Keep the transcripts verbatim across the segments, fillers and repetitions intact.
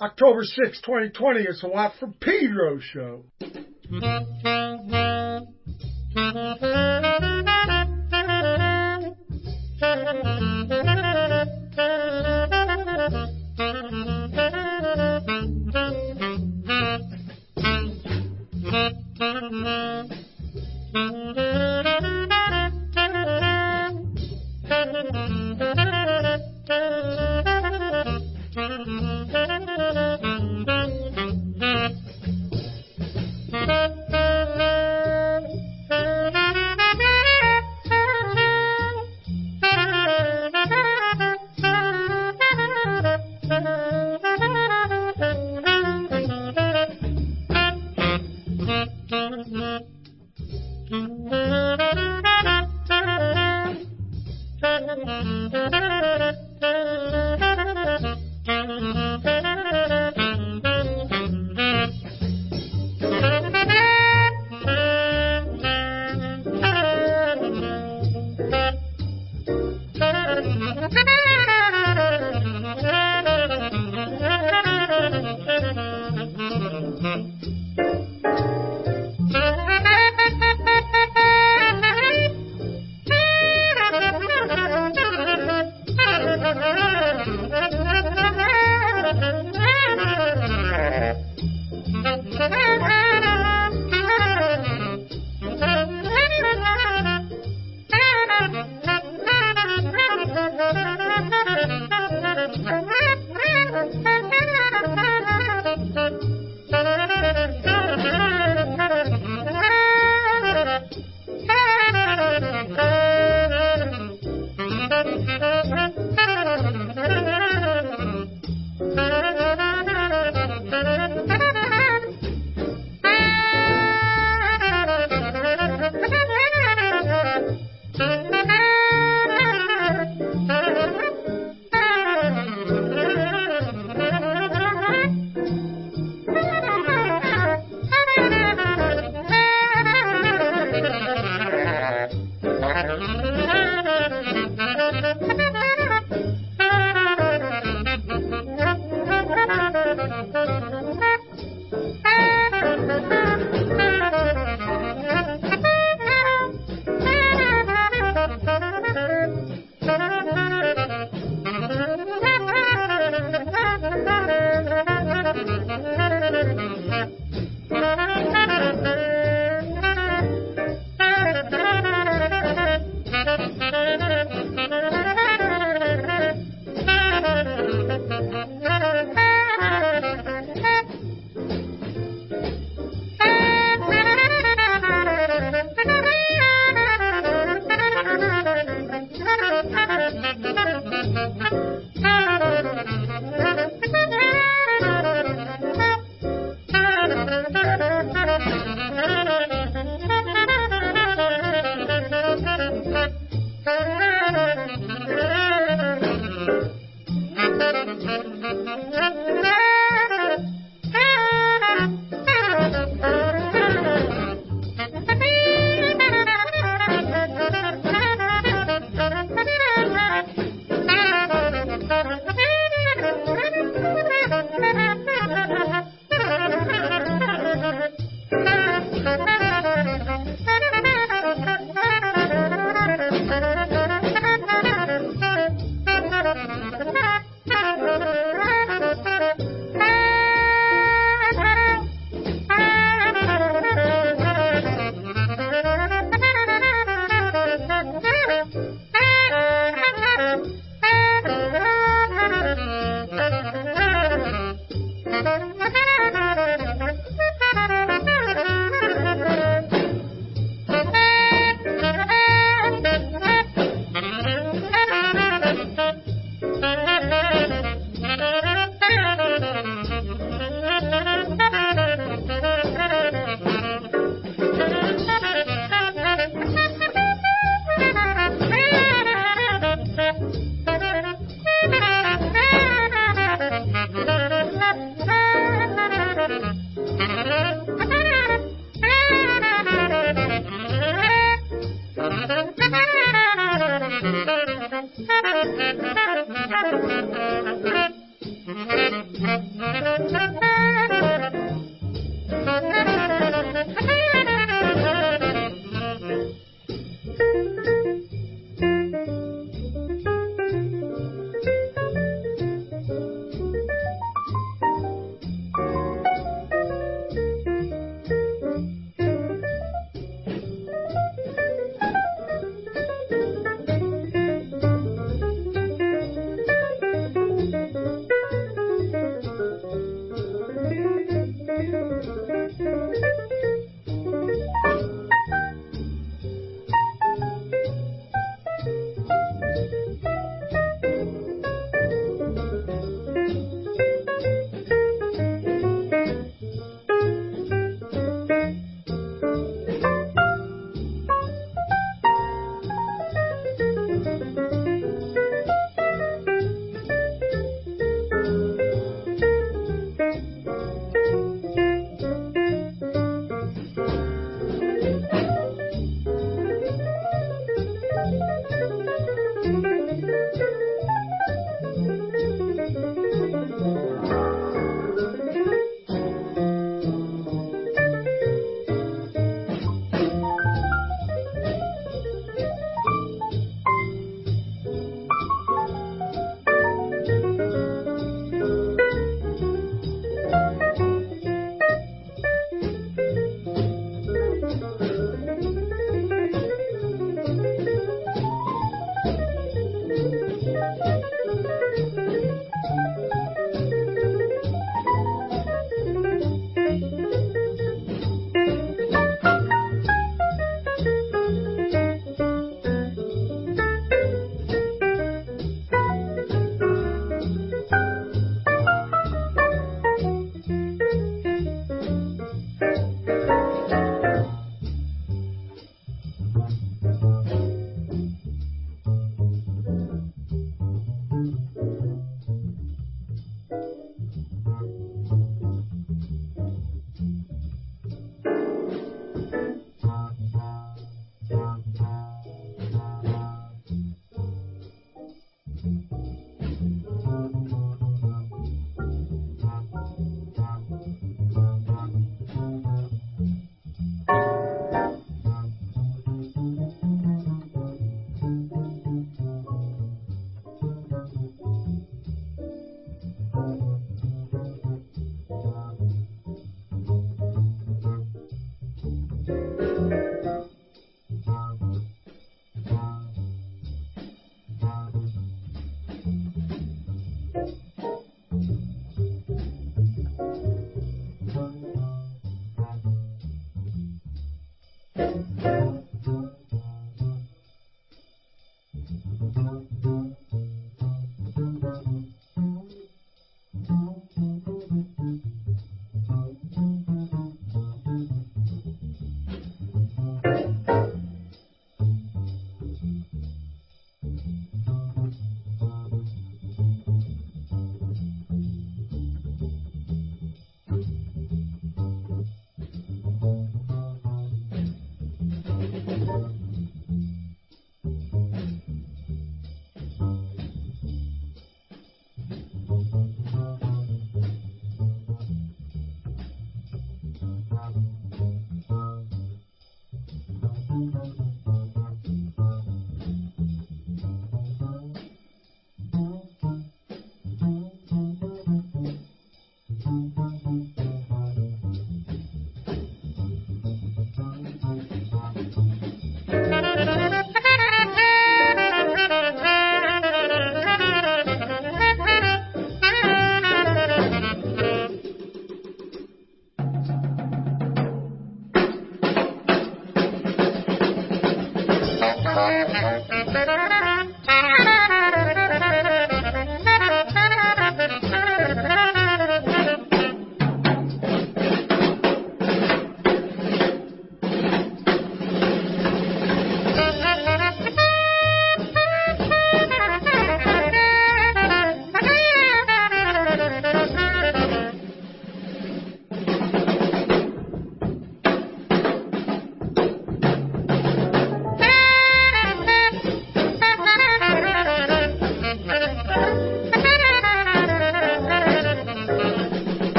October sixth, twenty twenty. It's a Watt from Pedro show.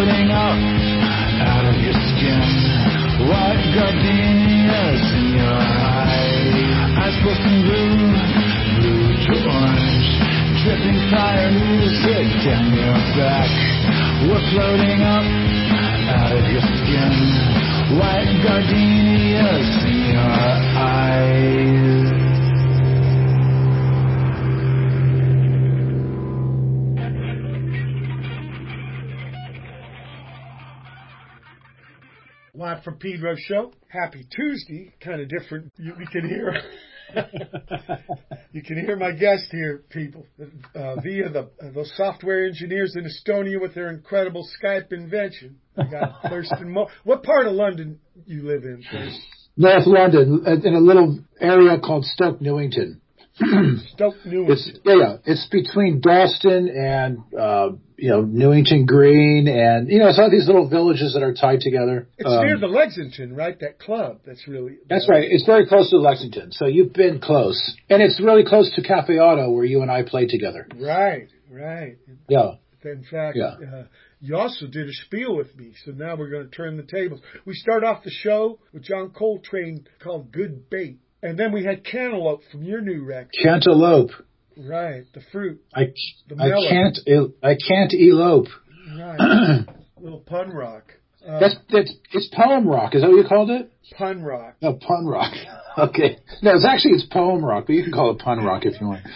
floating up out of your skin. White gardenias in your eyes. Eyes both from blue, blue to orange. Dripping fire music down your back. We're floating up out of your skin. White gardenias in your eyes. Live from Pedro Show. Happy Tuesday. Kind of different. You, you can hear. You can hear my guest here, people, uh, via the uh, those software engineers in Estonia with their incredible Skype invention. I got Thurston Mo. What part of London you live in, Thurston? North London, in a little area called Stoke Newington. Stoke Newington. It's, yeah, yeah, it's between Dalston and uh, you know Newington Green, and you know it's all these little villages that are tied together. It's um, near the Lexington, right? That club. That's really. That's right. It's very close to Lexington, so you've been close, and it's really close to Cafe Auto, where you and I played together. Right, right. Yeah. In fact, yeah. uh, you also did a spiel with me, so now we're going to turn the tables. We start off the show with John Coltrane called "Good Bait." And then we had Cantaloupe from your new record. Cantaloupe. Right, the fruit. I, the I can't I can't elope. Right, little pun rock. Uh, that's that's it's poem rock. Is that what you called it? Pun rock. No, pun rock. Okay. No, it's actually it's poem rock, but you can call it pun rock if you want.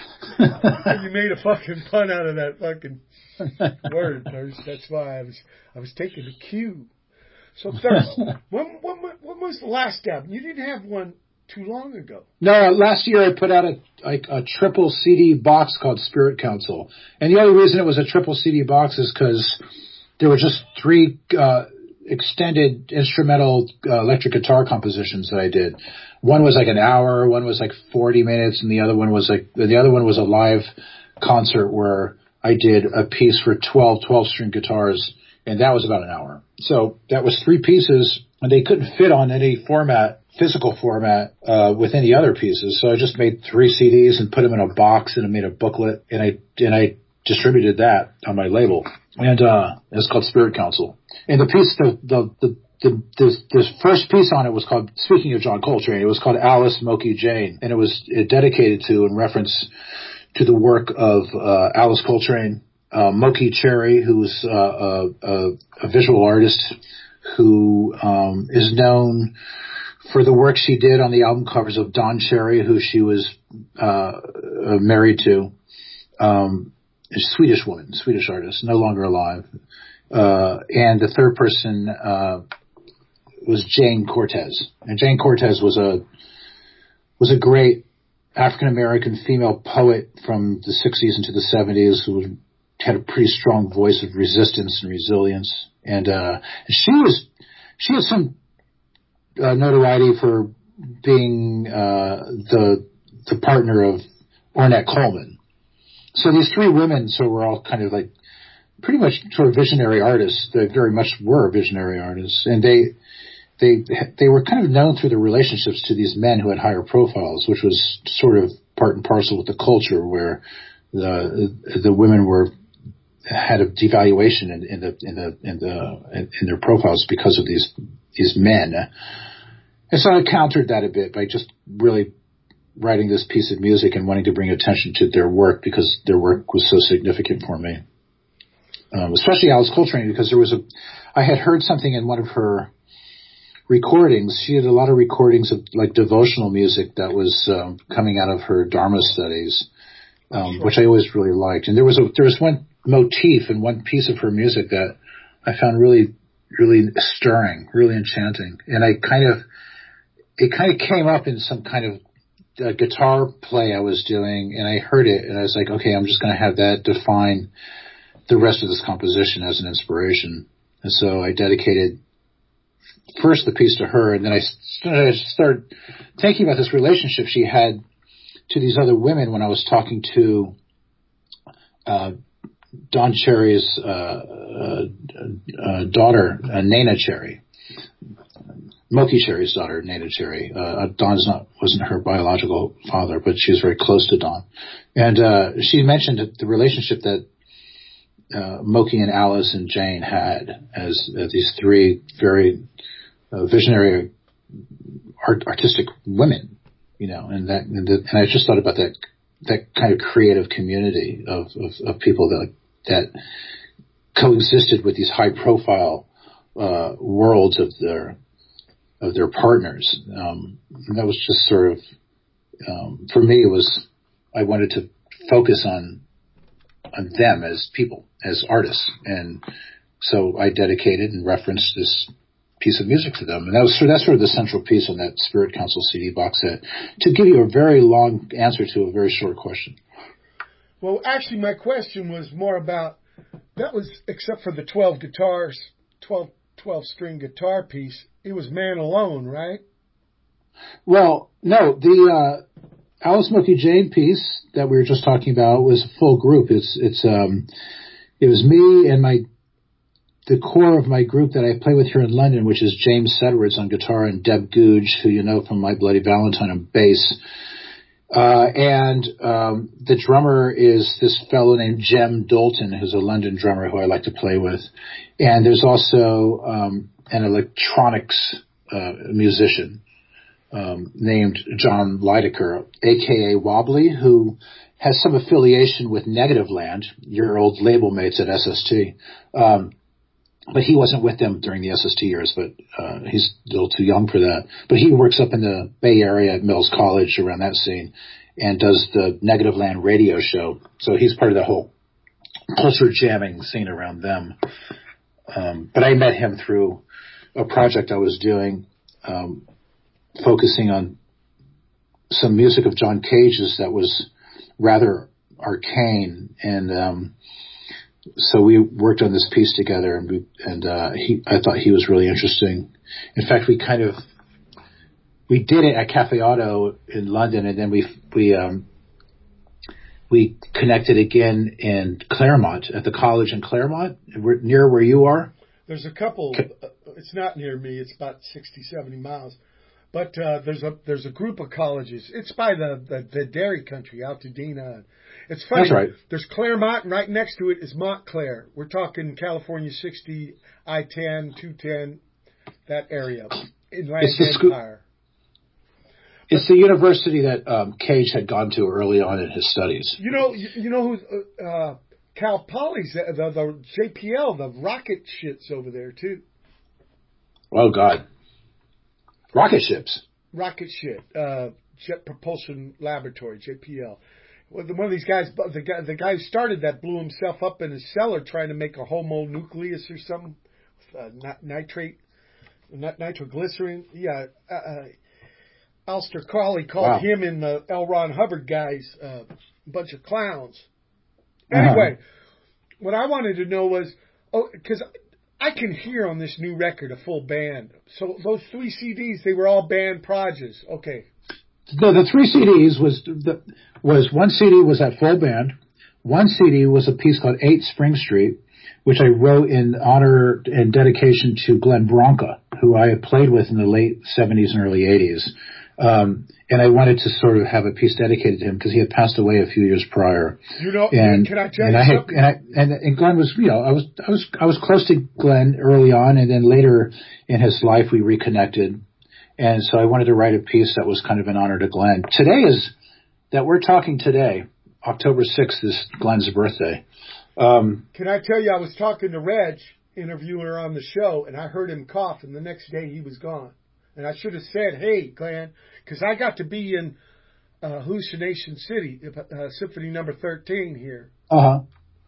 You made a fucking pun out of that fucking word, Thirst. That's why I was I was taking the cue. So Thirst, when, when when was the last album? You didn't have one too long ago. No, last year I put out a, like a triple C D box called Spirit Council. And the only reason it was a triple C D box is because there were just three uh, extended instrumental uh, electric guitar compositions that I did. One was like an hour, one was like forty minutes, and the other one was like the other one was a live concert where I did a piece for twelve twelve-string guitars, and that was about an hour. So that was three pieces, and they couldn't fit on any format, physical format, uh, with any other pieces. So I just made three C Ds and put them in a box, and I made a booklet, and I and I distributed that on my label. And uh, it's called Spirit Council. And the piece, the the the, the this, this first piece on it was called, speaking of John Coltrane, it was called Alice Moki Jane, and it was dedicated to, in reference to the work of uh, Alice Coltrane. Uh, Moki Cherry, who's uh, a, a, a visual artist who um, is known for the work she did on the album covers of Don Cherry, who she was uh, married to, um, a Swedish woman, Swedish artist, no longer alive. Uh, and the third person uh, was Jane Cortez, and Jane Cortez was a was a great African American female poet from the sixties into the seventies who had a pretty strong voice of resistance and resilience. And, uh, she was, she had some, uh, notoriety for being, uh, the, the partner of Ornette Coleman. So these three women, so were all kind of like pretty much sort of visionary artists. They very much were visionary artists. And they, they, they were kind of known through their relationships to these men who had higher profiles, which was sort of part and parcel with the culture where the, the women were, had a devaluation in, in the in the in the in, in their profiles because of these these men, and so I countered that a bit by just really writing this piece of music and wanting to bring attention to their work because their work was so significant for me, um, especially Alice Coltrane, because there was a I had heard something in one of her recordings. She had a lot of recordings of like devotional music that was um, coming out of her Dharma studies, um, sure. which I always really liked, and there was a there was one motif in one piece of her music that I found really, really stirring, really enchanting. And I kind of, it kind of came up in some kind of uh, guitar play I was doing, and I heard it, and I was like, okay, I'm just going to have that define the rest of this composition as an inspiration. And so I dedicated first the piece to her, and then I started, I started thinking about this relationship she had to these other women when I was talking to uh Don Cherry's uh, uh, uh, daughter, uh, Nana Cherry, Moki Cherry's daughter, Nana Cherry. Uh, Don's not wasn't her biological father, but she was very close to Don. And uh, she mentioned the relationship that uh, Moki and Alice and Jane had as uh, these three very uh, visionary art, artistic women, you know, and that, and, the, and I just thought about that, that kind of creative community of, of, of people that, that coexisted with these high profile, uh, worlds of their, of their partners. Um, and that was just sort of, um, for me, it was, I wanted to focus on, on them as people, as artists. And so I dedicated and referenced this piece of music for them. And that was that's sort of the central piece on that Spirit Council C D box set, to give you a very long answer to a very short question. Well, actually, my question was more about, that was, except for the twelve guitars, twelve, twelve string guitar piece, it was Man Alone, right? Well, no, the uh, Alice Moki Jane piece that we were just talking about was a full group. It's, it's, um, it was me and my, the core of my group that I play with here in London, which is James Sedwards on guitar and Deb Googe, who you know from My Bloody Valentine, on bass. Uh, and um, the drummer is this fellow named Jem Dalton, who's a London drummer who I like to play with. And there's also um, an electronics uh, musician um, named John Lydecker, a k a. Wobbly, who has some affiliation with Negativland, your old label mates at S S T. Um, But he wasn't with them during the S S T years, but uh, he's a little too young for that. But he works up in the Bay Area at Mills College, around that scene, and does the Negativland radio show. So he's part of the whole culture jamming scene around them. Um, but I met him through a project I was doing, um, focusing on some music of John Cage's that was rather arcane, and um, so we worked on this piece together, and we, and uh, he, I thought he was really interesting. In fact, we kind of we did it at Cafe Auto in London, and then we we um, we connected again in Claremont, at the college in Claremont, near where you are. There's a couple. Uh, it's not near me. It's about sixty, seventy miles. But uh, there's a there's a group of colleges. It's by the, the, the dairy country, Altadena. It's funny. That's right. There's Claremont, and right next to it is Montclair. We're talking California sixty, I ten, two ten, that area, Inland Empire. But it's the university that um, Cage had gone to early on in his studies. You know, you, you know who uh, Cal Poly's, the, the, the J P L, the rocket shits over there too. Oh God. Rocket ships. Rocket ship, uh, Jet Propulsion Laboratory, J P L. Well, one of these guys, the guy, the guy who started that blew himself up in his cellar trying to make a homonucleus or something, uh, nitrate, nitroglycerin. Yeah, uh, uh, Alistair Crowley called wow. him and the L. Ron Hubbard guys uh, a bunch of clowns. Anyway, uh-huh. what I wanted to know was, oh, because I can hear on this new record a full band. So those three C Ds, they were all band projects. Okay. The, the three C Ds was the, was one C D was at full band. One C D was a piece called eight Spring Street, which I wrote in honor and dedication to Glenn Branca, who I had played with in the late seventies and early eighties. Um, and I wanted to sort of have a piece dedicated to him because he had passed away a few years prior. You know, and, can I tell and you I had, something? And, I, and, and Glenn was, you know, I was, I was, I was close to Glenn early on, and then later in his life we reconnected. And so I wanted to write a piece that was kind of in honor to Glenn. Today is, that we're talking today, October sixth is Glenn's birthday. Um, Can I tell you, I was talking to Reg, interviewer on the show, and I heard him cough, and the next day he was gone. And I should have said, hey, Glenn, because I got to be in uh, Hallucination City, uh, Symphony number thirteen here. Uh-huh.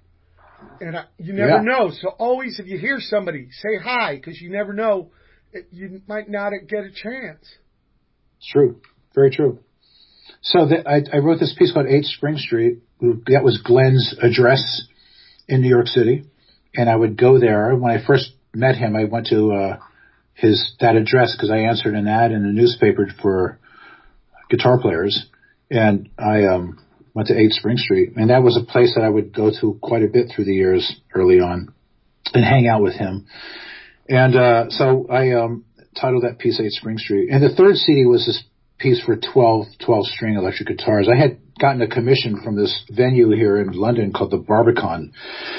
And I, you never yeah. know. So always, if you hear somebody, say hi, because you never know. You might not get a chance. It's true. Very true. So the, I, I wrote this piece called eight Spring Street. That was Glenn's address in New York City. And I would go there. When I first met him, I went to uh, his that address because I answered an ad in the newspaper for guitar players. And I um, went to eight Spring Street. And that was a place that I would go to quite a bit through the years early on and hang out with him. And uh, so I um, titled that piece eight Spring Street. And the third C D was this piece for twelve, twelve string electric guitars. I had gotten a commission from this venue here in London called the Barbican,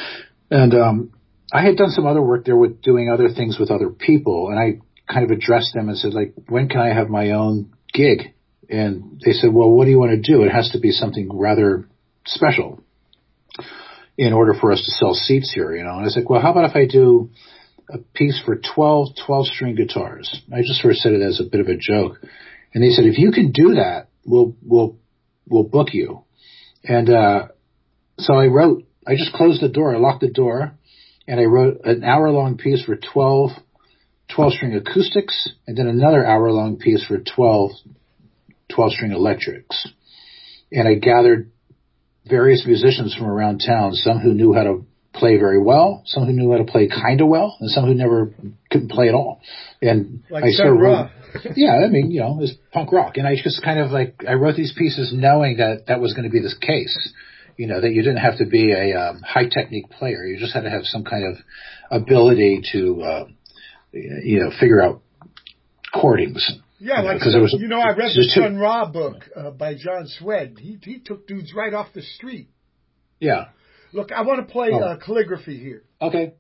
And um, I had done some other work there with doing other things with other people, and I kind of addressed them and said, like, when can I have my own gig? And they said, well, what do you want to do? It has to be something rather special in order for us to sell seats here, you know. And I was like, well, how about if I do a piece for twelve, twelve-string guitars? I just sort of said it as a bit of a joke. And they said, if you can do that, we'll we'll we'll book you. And uh, so I wrote, I just closed the door, I locked the door, and I wrote an hour-long piece for twelve, twelve-string acoustics, and then another hour-long piece for twelve, twelve-string electrics. And I gathered various musicians from around town, some who knew how to play very well, some who knew how to play kind of well, and some who never couldn't play at all. And like I Sun Ra. Yeah, I mean, you know, it was punk rock. And I just kind of like, I wrote these pieces knowing that that was going to be the case. You know, that you didn't have to be a um, high technique player. You just had to have some kind of ability to, uh, you know, figure out chordings. Yeah, you like, know, so, was, you know, I read the Sun Ra book uh, by John Swed. He, he took dudes right off the street. Yeah. Look, I want to play oh. uh, calligraphy here. Okay.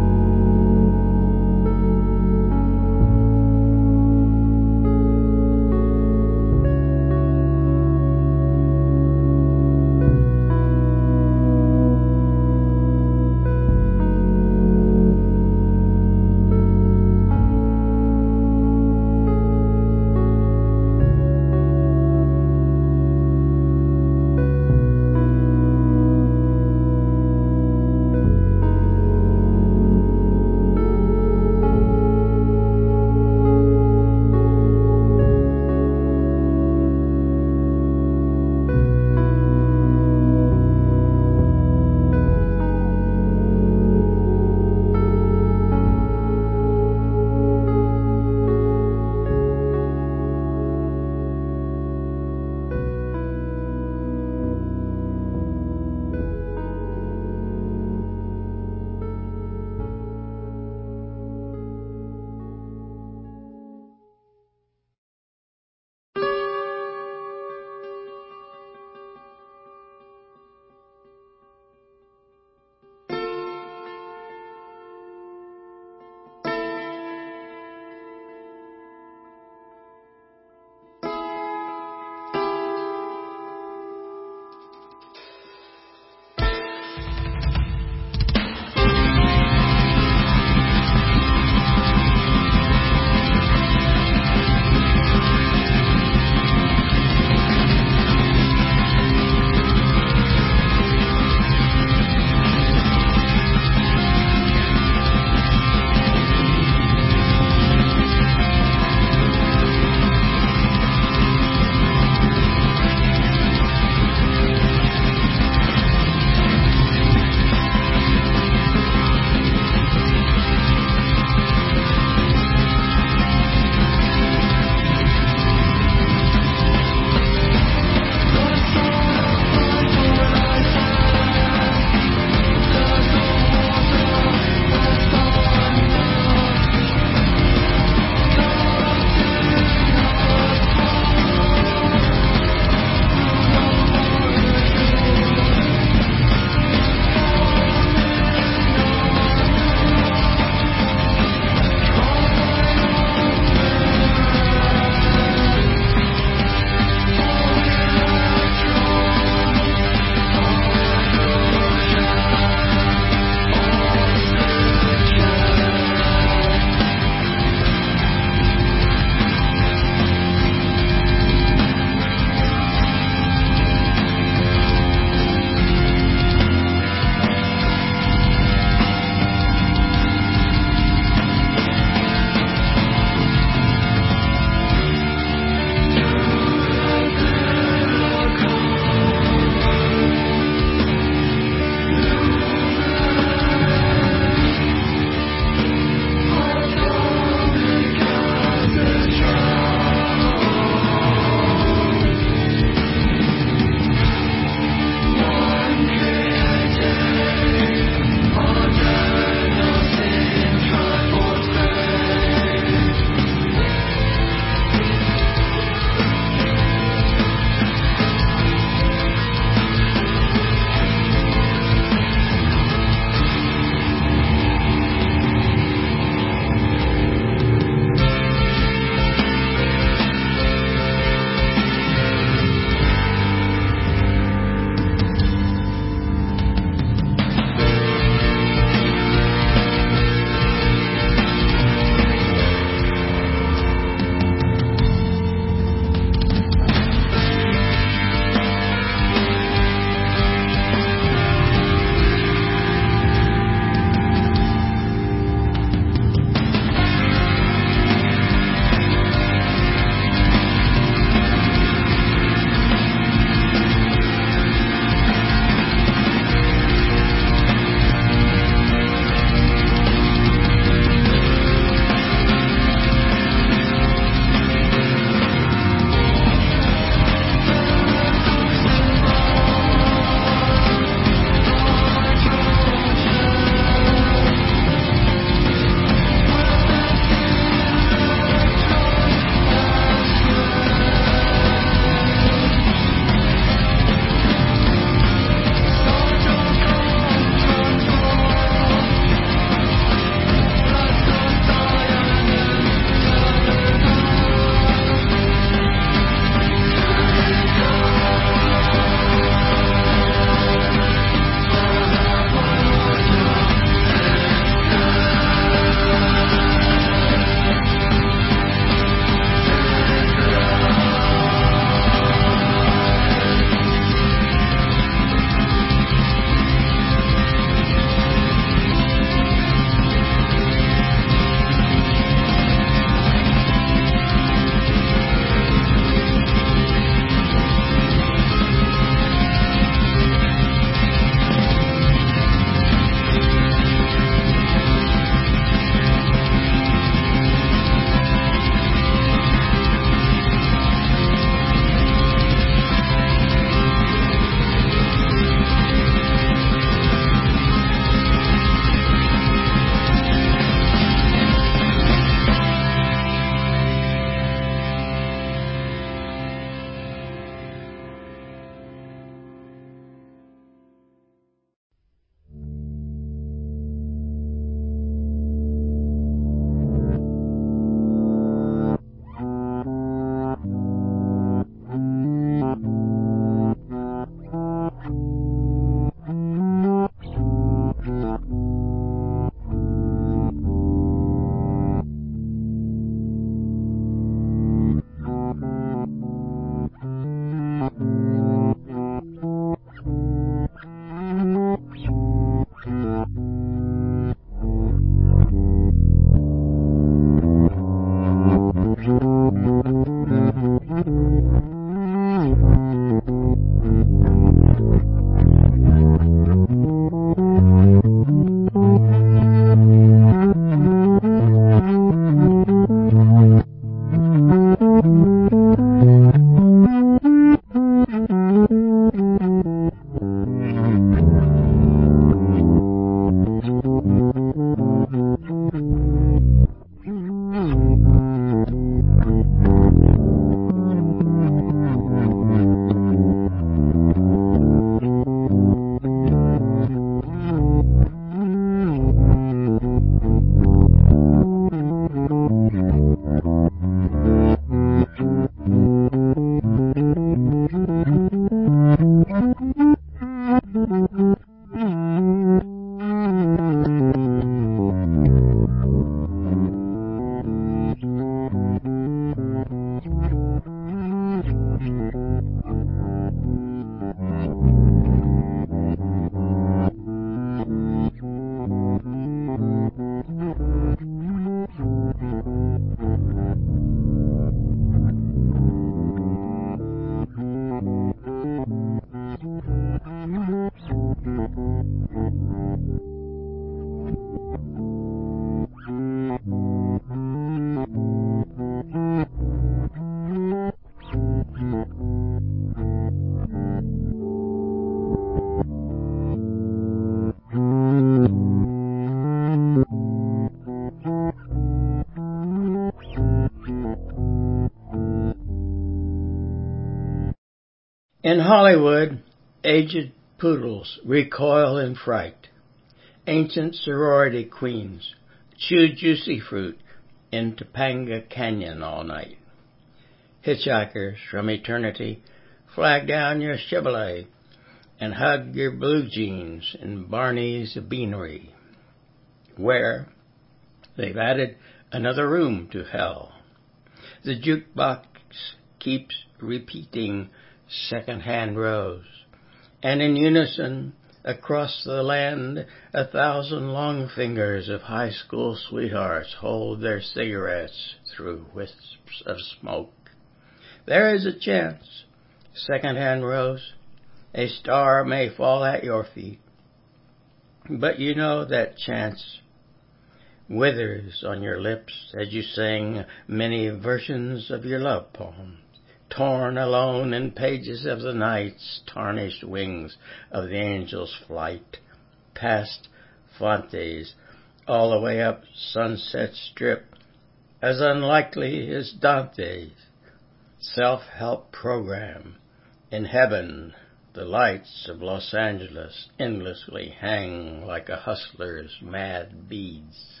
In Hollywood, aged poodles recoil in fright. Ancient sorority queens chew juicy fruit in Topanga Canyon all night. Hitchhikers from eternity flag down your Chevrolet and hug your blue jeans in Barney's Beanery, where they've added another room to hell. The jukebox keeps repeating Second-Hand Rose, and in unison across the land a thousand long fingers of high school sweethearts hold their cigarettes through wisps of smoke. There is a chance, Second-Hand Rose, a star may fall at your feet, but you know that chance withers on your lips as you sing many versions of your love poems, torn alone in pages of the night's tarnished wings of the angel's flight, past Fontes, all the way up Sunset Strip, as unlikely as Dante's self-help program. In heaven, the lights of Los Angeles endlessly hang like a hustler's mad beads.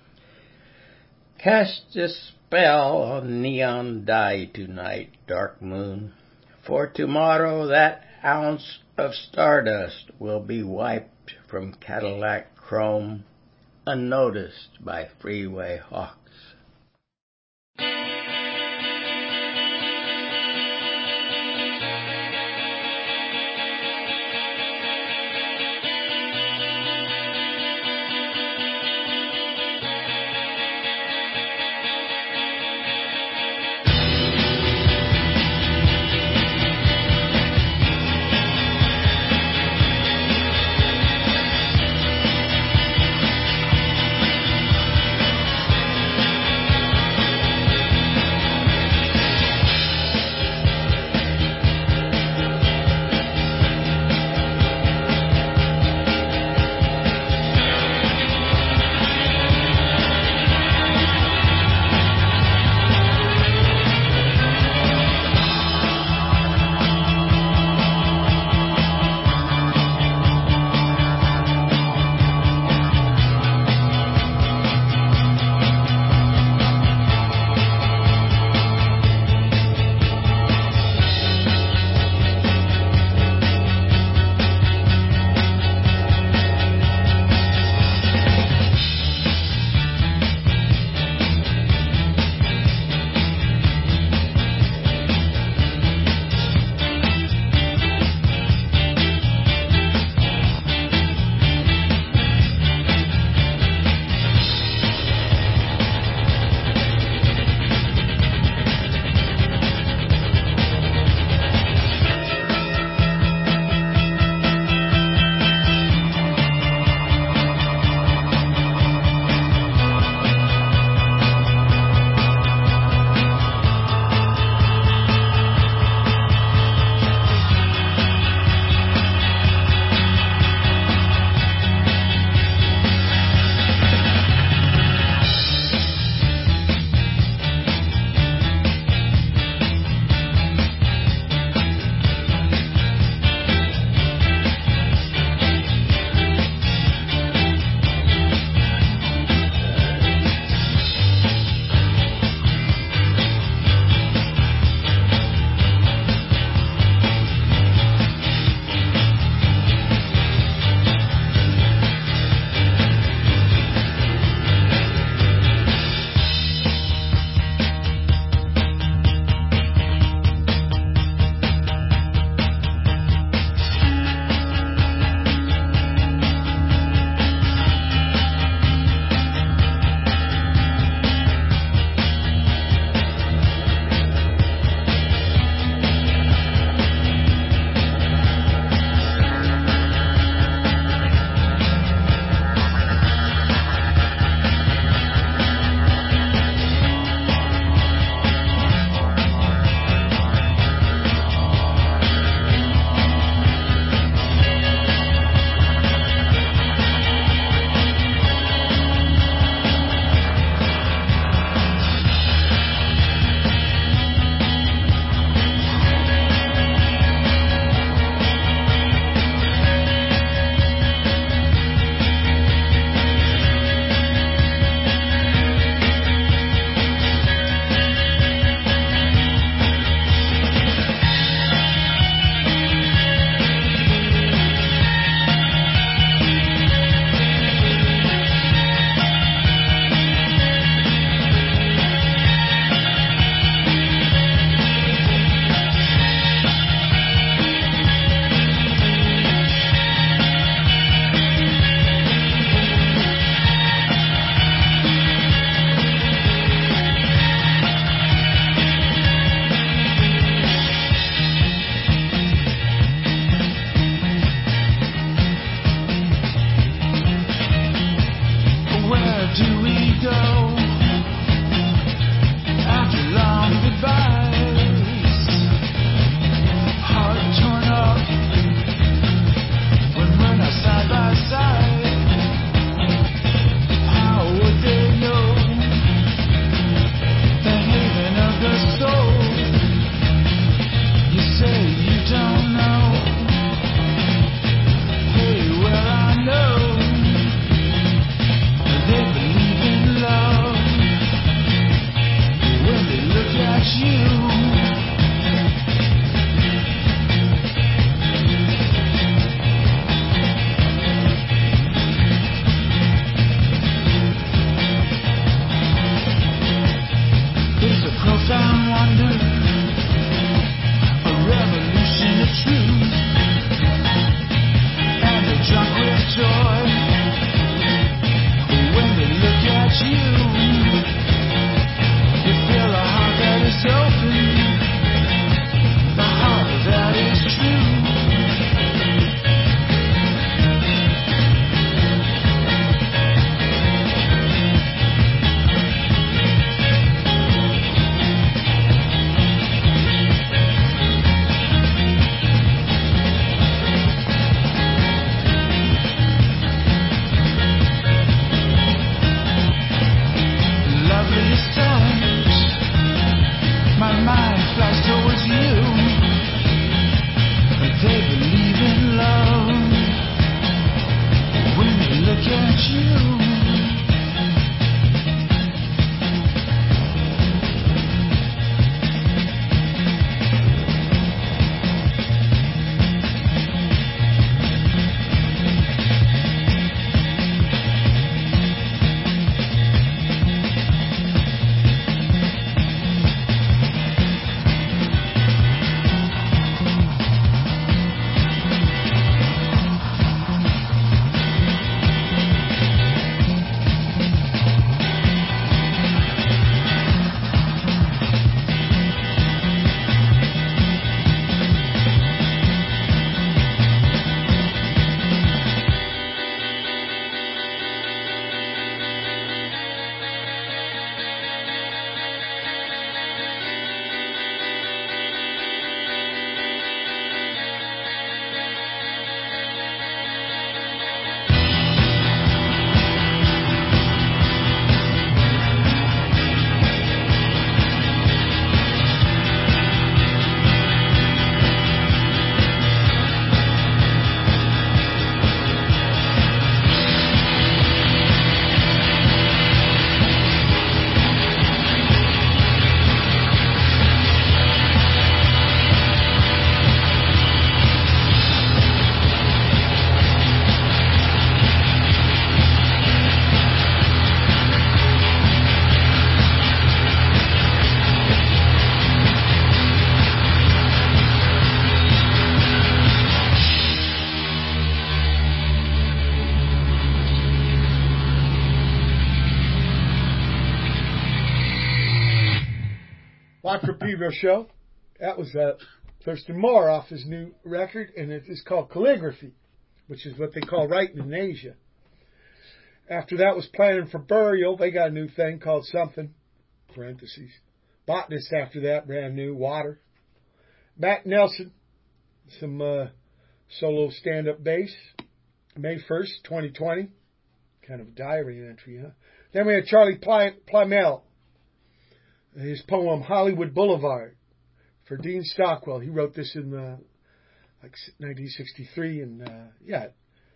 Cast a spell on neon dye tonight, dark moon, for tomorrow that ounce of stardust will be wiped from Cadillac chrome, unnoticed by freeway hawks. Doctor Pedro Show. That was uh, Thurston Moore off his new record, and it is called Calligraphy, which is what they call writing in Asia. After that was Planning for Burial. They got a new thing called something, parentheses. Botanist after that, brand new, Water. Matt Nelson, some uh, solo stand-up bass. May first, twenty twenty. Kind of a diary entry, huh? Then we had Charlie Ply- Plymell. His poem, Hollywood Boulevard, for Dean Stockwell. He wrote this in uh, like nineteen sixty-three, and uh, yeah,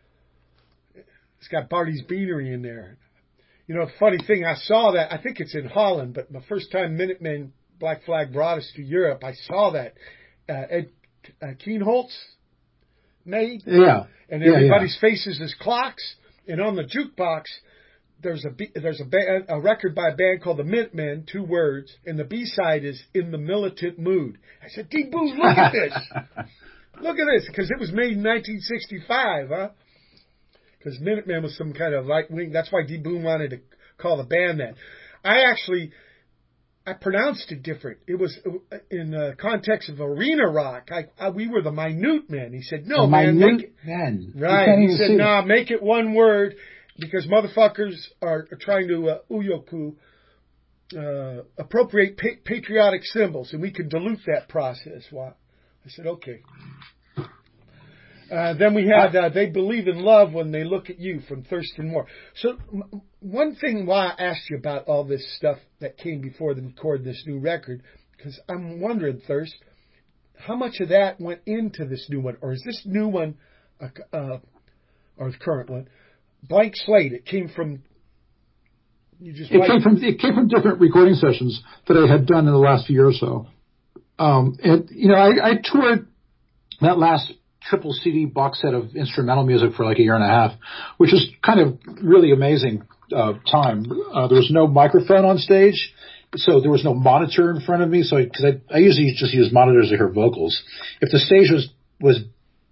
it's got Barty's Beanery in there. You know, the funny thing, I saw that, I think it's in Holland, but the first time Minutemen Black Flag brought us to Europe, I saw that uh, Ed uh, Keenholz made. Yeah. And yeah, everybody's yeah. faces as clocks, and on the jukebox, there's a there's a, band, a record by a band called the Minutemen, two words, and the B-side is In the Militant Mood. I said, D. Boone, look at this. Look at this, because it was made in nineteen sixty-five, huh? Because Minutemen was some kind of right-wing. That's why D. Boone wanted to call the band that. I actually, I pronounced it different. It was in the context of arena rock. I, I, we were the Minute Men. He said, no, the man. Minute make it, Men. Right. He said, no, nah, make it one word. Because motherfuckers are, are trying to uh, uyoku, uh, appropriate pa- patriotic symbols, and we can dilute that process. Wow. I said, okay. Uh, then we had uh, They Believe in Love When They Look at You from Thurston Moore. So m- one thing why I asked you about all this stuff that came before they recorded this new record, because I'm wondering, Thirst, how much of that went into this new one, or is this new one, uh, uh, or the current one, blank slate? It came from You just it like came from it came from different recording sessions that I had done in the last few years or so. Um, and you know, I, I toured that last triple C D box set of instrumental music for like a year and a half, which was kind of really amazing uh, time. Uh, there was no microphone on stage, so there was no monitor in front of me. So because I, I, I usually just use monitors to hear vocals. If the stage was was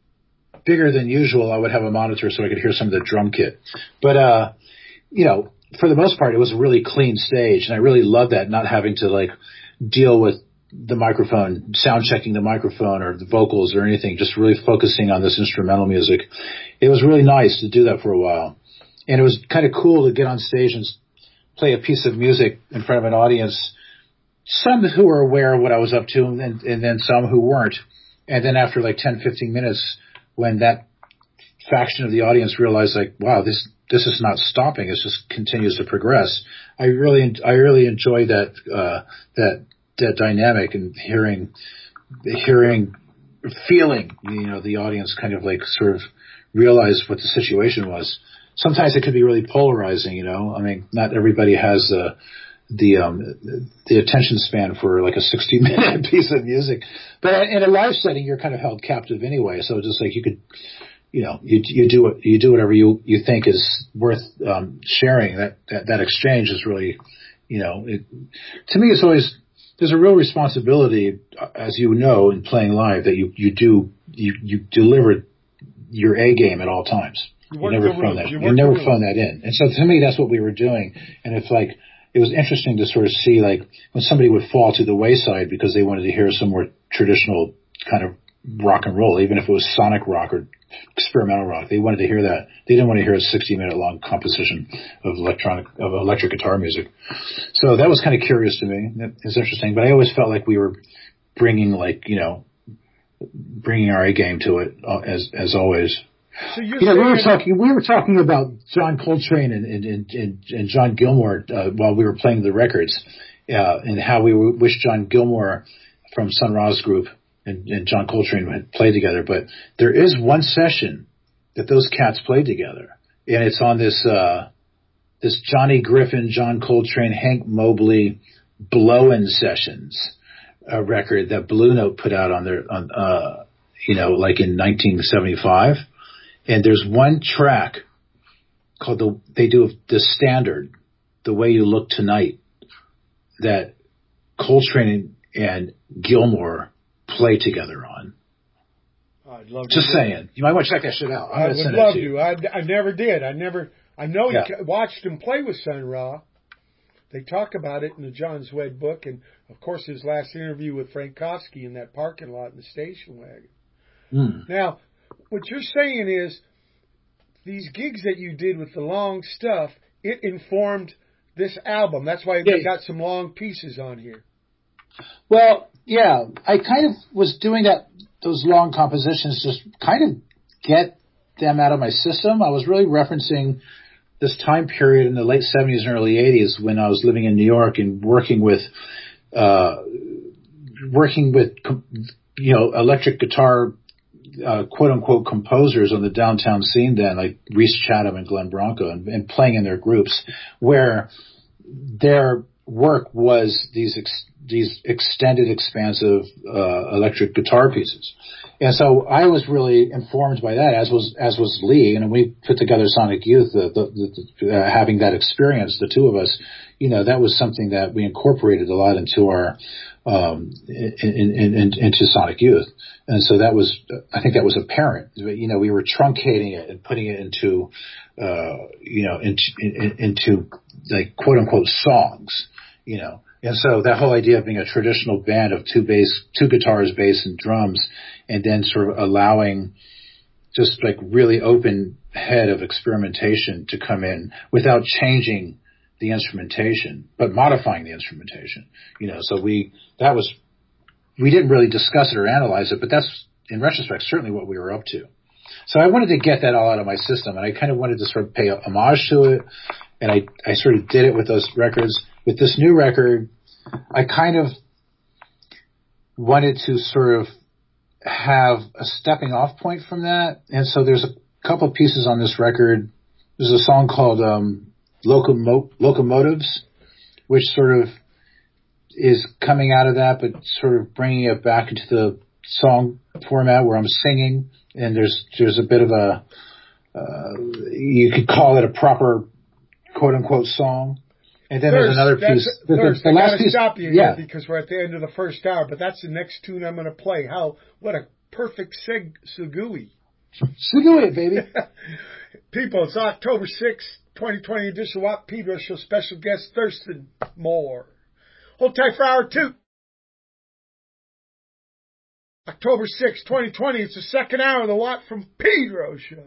bigger than usual, I would have a monitor so I could hear some of the drum kit. But uh, you know, for the most part, it was a really clean stage, and I really loved that, not having to like deal with the microphone, sound checking the microphone or the vocals or anything, just really focusing on this instrumental music. It was really nice to do that for a while. And it was kind of cool to get on stage and play a piece of music in front of an audience, some who were aware of what I was up to, and, and then some who weren't. And then after like ten, fifteen minutes, when that faction of the audience realized like, wow, this, this is not stopping. It just continues to progress. I really, I really enjoy that, uh, that, that dynamic and hearing, hearing, feeling, you know, the audience kind of like sort of realize what the situation was. Sometimes it could be really polarizing, you know. I mean, not everybody has the, the, um, the attention span for like a sixty minute piece of music. But in a live setting, you're kind of held captive anyway. So just like you could, you know, you, you do what, you do whatever you, you think is worth, um, sharing. That, that, that exchange is really, you know, it, to me, it's always, there's a real responsibility, as you know, in playing live, that you, you do, you, you deliver your A game at all times. You, you never phone that, you, you never phone that in. And so to me, that's what we were doing. And it's like, it was interesting to sort of see like when somebody would fall to the wayside because they wanted to hear some more traditional kind of rock and roll, even if it was sonic rock or experimental rock. They wanted to hear that. They didn't want to hear a sixty minute long composition of electronic, of electric guitar music. So that was kind of curious to me. It was interesting, but I always felt like we were bringing like, you know, bringing our A game to it uh, as, as always. So you're you know, we were saying- talking, we were talking about John Coltrane and, and, and, and John Gilmore, uh, while we were playing the records, uh, and how we wish John Gilmore from Sun Ra's group and, and John Coltrane had played together. But there is one session that those cats played together, and it's on this, uh, this Johnny Griffin, John Coltrane, Hank Mobley Blow-In Sessions, a record that Blue Note put out on their, on, uh, you know, like in nineteen seventy-five. And there's one track called the, they do the standard, The Way You Look Tonight, that Coltrane and Gilmore play together on. I'd love Just to saying. You might want to check that shit out. I'm I would love to. to. I, I never did. I never, I know yeah. you watched him play with Sun Ra. They talk about it in the John Zwed book. And, of course, his last interview with Frank Kofsky in that parking lot in the station wagon. Mm. Now, what you're saying is these gigs that you did with the long stuff, it informed this album. That's why we got some long pieces on here. Well, yeah, I kind of was doing that, those long compositions, just kind of get them out of my system. I was really referencing this time period in the late seventies and early eighties when I was living in New York and working with, uh, working with, you know, electric guitar, uh, quote unquote composers on the downtown scene then, like Reese Chatham and Glenn Branco, and, and playing in their groups where their work was these, ex, these extended, expansive, uh, electric guitar pieces. And so I was really informed by that, as was, as was Lee. And we put together Sonic Youth, the, the, the, uh, having that experience, the two of us, you know, that was something that we incorporated a lot into our, um, in, in, in, into Sonic Youth. And so that was, I think that was apparent. You know, we were truncating it and putting it into, uh, you know, into, in, into like quote unquote songs, you know. And so that whole idea of being a traditional band of two bass, two guitars, bass and drums, and then sort of allowing just like really open head of experimentation to come in without changing the instrumentation, but modifying the instrumentation, you know. So we, that was, we didn't really discuss it or analyze it, but that's in retrospect certainly what we were up to. So I wanted to get that all out of my system, and I kind of wanted to sort of pay homage to it, and I, I sort of did it with those records. With this new record, I kind of wanted to sort of have a stepping off point from that, and so there's a couple pieces on this record. There's a song called um, locomo- locomotives, which sort of is coming out of that, but sort of bringing it back into the song format where I'm singing, and there's there's a bit of a uh, you could call it a proper quote unquote song. And then Thirst, there's another piece. The, the, the the I last gotta piece, stop you yeah. here because we're at the end of the first hour, but that's the next tune I'm going to play. How what a perfect seg segui. Segui, baby. People, it's October sixth, twenty twenty edition of Watt Pedro Show. Special guest Thurston Moore. Hold tight for hour two. October sixth, twenty twenty. It's the second hour of the Watt from Pedro Show.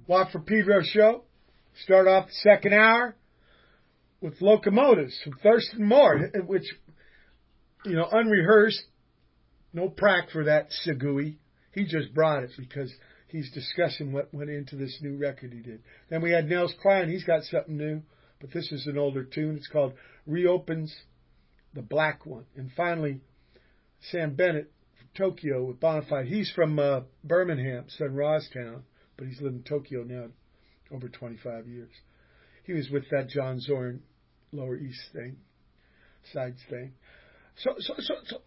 Watt from Pedro show. Start off the second hour with Locomotives from Thurston Moore, which, you know, unrehearsed, no prac for that Segui. He just brought it because he's discussing what went into this new record he did. Then we had Nels Klein. He's got something new, but this is an older tune. It's called Reopens the Black One. And finally, Sam Bennett from Tokyo with Bonafide. He's from uh, Birmingham, Sun Ra's town, but he's lived in Tokyo now over twenty-five years. He was with that John Zorn Lower East thing, sides thing. So, so, so, so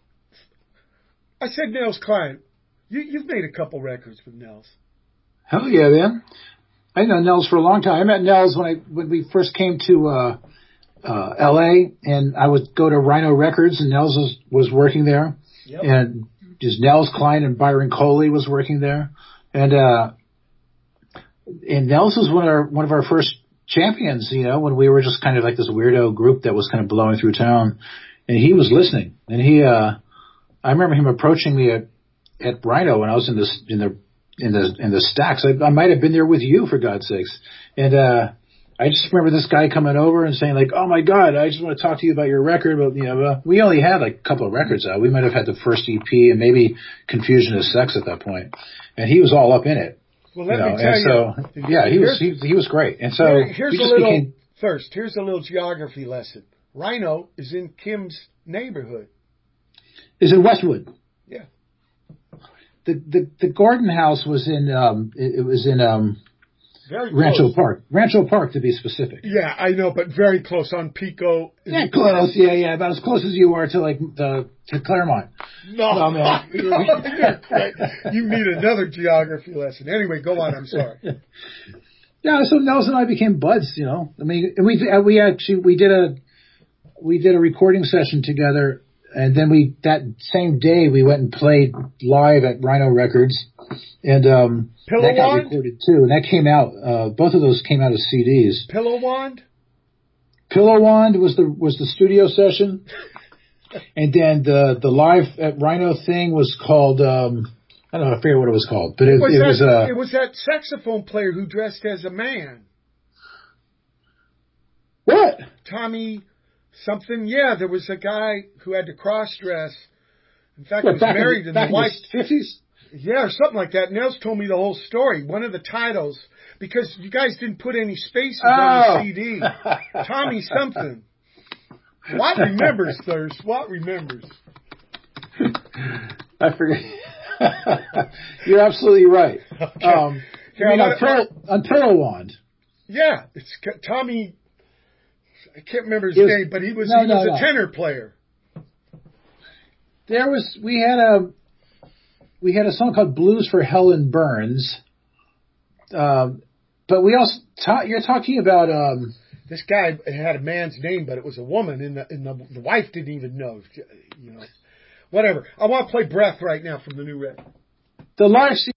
I said Nels Klein. You, you've made a couple records with Nels. Hell yeah, man. I know Nels for a long time. I met Nels when I when we first came to uh, uh, L A, and I would go to Rhino Records, and Nels was, was working there. Yep. And just Nels Klein and Byron Coley was working there. And uh, and Nels was one of our one of our first champions, you know, when we were just kind of like this weirdo group that was kind of blowing through town. And he was listening. And he uh, I remember him approaching me at at Rhino when I was in this in the in the in the stacks. I, I might have been there with you, for God's sakes. And uh I just remember this guy coming over and saying like, "Oh my God, I just want to talk to you about your record." But you know, uh, we only had like a couple of records out. We might have had the first E P and maybe Confusion is Sex at that point. And he was all up in it. Well, let you know? me tell and so, you. Yeah, he was he, he was great. And so here, here's we a just little became, first. Here's a little geography lesson. Rhino is in Kim's neighborhood. Is in Westwood. Yeah. The, the the Gordon House was in um it, it was in um very Rancho close. Park. Rancho Park to be specific. Yeah, I know, but very close on Pico. Yeah, close. Yeah, yeah, about as close as you are to like the to Claremont. No, no man. You need another geography lesson. Anyway, go on. I'm sorry. Yeah, so Nels and I became buds. You know, I mean, we we actually we did a we did a recording session together. And then we, that same day, we went and played live at Rhino Records. And, um, Pillow that got Wand? recorded too. And that came out, uh, both of those came out as C Ds. Pillow Wand? Pillow Wand was the, was the studio session. And then the, the live at Rhino thing was called, um, I don't know, I forget what it was called, but it, it was, it that, was, uh, it was that saxophone player who dressed as a man. What? Tommy something, yeah, there was a guy who had to cross-dress. In fact, what, he was married, in, and back the wife... in the fifties? Yeah, or something like that. Nels told me the whole story. One of the titles, because you guys didn't put any spaces oh. on the C D. Tommy something. Watt remembers, Thirst. Watt remembers. I forget. You're absolutely right. Okay. Um, I mean, on, Pillow, on Pillow Wand. Yeah, it's Tommy... I can't remember his was, name, but he was no, he no, was a no. tenor player. There was we had a we had a song called Blues for Helen Burns, um, but we also ta- you're talking about um, this guy had a man's name, but it was a woman, and the and the, the wife didn't even know. You know, whatever. I want to play Breath right now from the new record. The live C-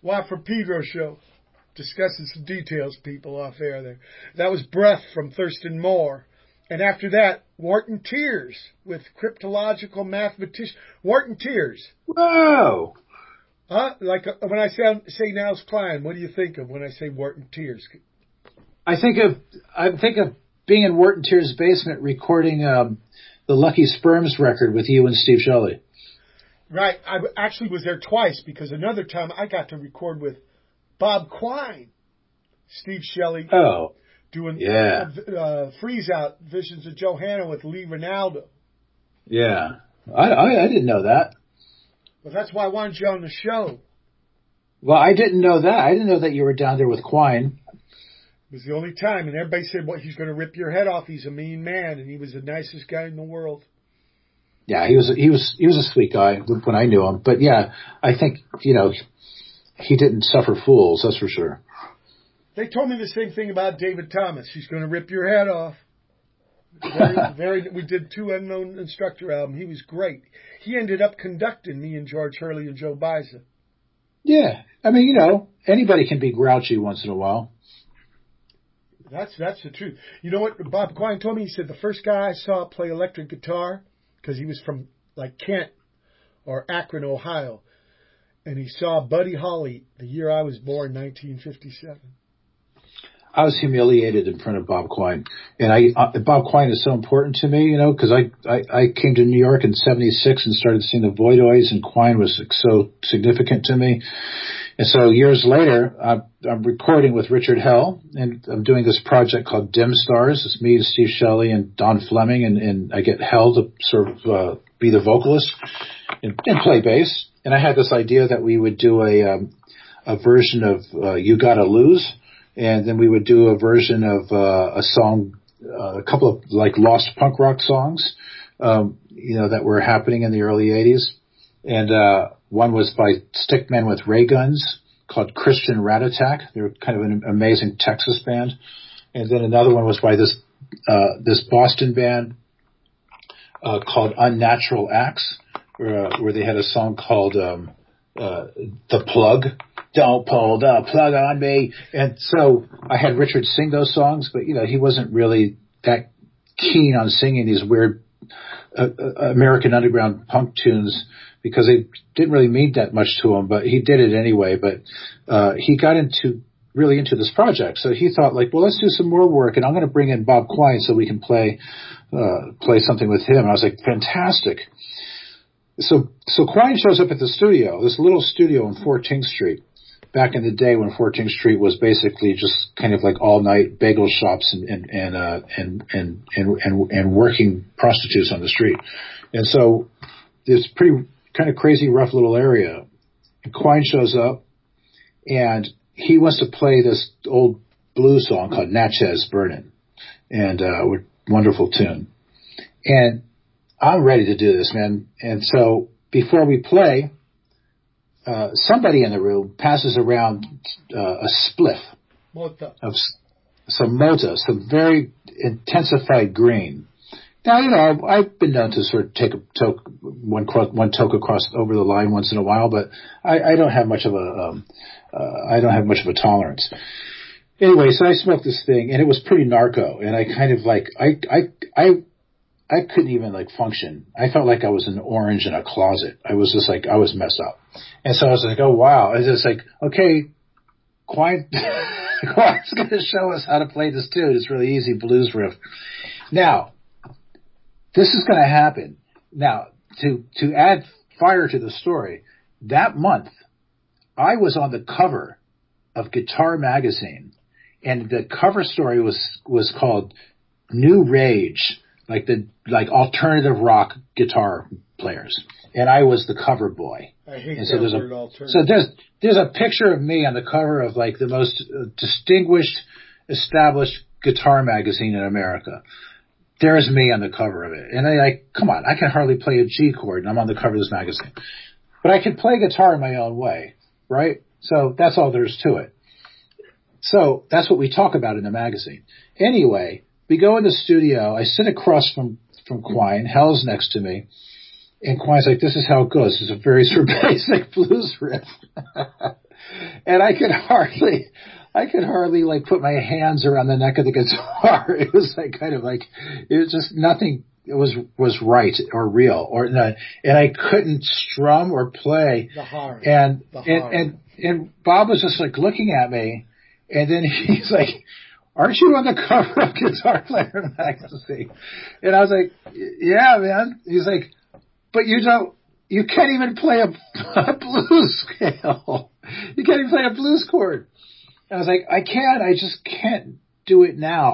Watt from Pedro show. Discussing some details, people, off air there. That was Breath from Thurston Moore. And after that, Wharton Tears with Cryptological Mathematician. Wharton Tears. Whoa! Huh? Like uh, when I say, say Niles Klein, what do you think of when I say Wharton Tears? I think of I think of being in Wharton Tears' basement recording um, the Lucky Sperms record with you and Steve Shelley. Right. I actually was there twice because another time I got to record with Bob Quine, Steve Shelley. Oh. Doing yeah. uh, Freeze Out, Visions of Johanna with Lee Ronaldo. Yeah. I, I I didn't know that. Well, that's why I wanted you on the show. Well, I didn't know that. I didn't know that you were down there with Quine. It was the only time, and everybody said, "Well, he's going to rip your head off. He's a mean man," and he was the nicest guy in the world. Yeah, he was he was he was a sweet guy when I knew him. But yeah, I think you know he didn't suffer fools. That's for sure. They told me the same thing about David Thomas. He's going to rip your head off. Very, very. We did two Unknown Instructor album. He was great. He ended up conducting me and George Hurley and Joe Baiza. Yeah, I mean, you know, anybody can be grouchy once in a while. That's that's the truth. You know what Bob Quine told me? He said the first guy I saw play electric guitar, because he was from like Kent or Akron, Ohio, and he saw Buddy Holly the year I was born, nineteen fifty-seven. I was humiliated in front of Bob Quine, and I uh, Bob Quine is so important to me, you know, because I, I I came to New York in seventy-six and started seeing the Voidoids, and Quine was so significant to me. And so years later, I'm, I'm recording with Richard Hell, and I'm doing this project called Dim Stars. It's me and Steve Shelley and Don Fleming, and, and I get Hell to sort of uh, be the vocalist and, and play bass. And I had this idea that we would do a um, a version of uh, You Gotta Lose. And then we would do a version of uh, a song, uh, a couple of like lost punk rock songs, um, you know, that were happening in the early eighties. And uh, one was by Stickmen with Ray Guns called Christian Rat Attack. They were kind of an amazing Texas band. And then another one was by this uh, this Boston band uh, called Unnatural Acts, where, uh, where they had a song called um, uh, The Plug. Don't pull the plug on me. And so I had Richard sing those songs, but, you know, he wasn't really that keen on singing these weird uh, American underground punk tunes because they didn't really mean that much to him, but he did it anyway. But uh, he got into really into this project. So he thought, like, well, let's do some more work, and I'm going to bring in Bob Quine so we can play uh, play something with him. And I was like, fantastic. So so Quine shows up at the studio, this little studio on fourteenth Street. Back in the day when fourteenth Street was basically just kind of like all night bagel shops and and and, uh, and, and and and and working prostitutes on the street, and so this pretty kind of crazy rough little area. And Quine shows up, and he wants to play this old blues song called Natchez Burnin', and uh, with wonderful tune. And I'm ready to do this, man. And so before we play, Uh, somebody in the room passes around uh, a spliff Mota. of s- some Mota, some very intensified green. Now, you know, I've been known to sort of take a toke, one cro- one toke across over the line once in a while, but I, I don't have much of a um, uh, I don't have much of a tolerance. Anyway, so I smoked this thing, and it was pretty narco, and I kind of like I I I. I couldn't even like function. I felt like I was an orange in a closet. I was just like, I was messed up. And so I was like, oh wow. I was just like, okay, Quine, Quine's going to show us how to play this tune. It's really easy blues riff. Now, this is going to happen. Now, to, to add fire to the story, that month, I was on the cover of Guitar Magazine, and the cover story was, was called New Rage. Like the like alternative rock guitar players, and I was the cover boy. I hate and so that there's word a, alternative. So there's there's a picture of me on the cover of like the most uh, distinguished, established guitar magazine in America. There's me on the cover of it, and I like, come on, I can hardly play a G chord, and I'm on the cover of this magazine, but I can play guitar in my own way, right? So that's all there is to it. So that's what we talk about in the magazine. Anyway. We go in the studio. I sit across from, from Quine. Hell's next to me. And Quine's like, this is how it goes. It's a very sort of basic blues riff. and I could hardly, I could hardly like put my hands around the neck of the guitar. It was like kind of like, it was just nothing was, was right or real or not. And I couldn't strum or play. The horror. And, the and, horror. and, and Bob was just like looking at me, and then he's like, aren't you on the cover of Guitar Player magazine? And I was like, yeah, man. He's like, but you don't, you can't even play a, a blues scale. You can't even play a blues chord. And I was like, I can, I just can't do it now.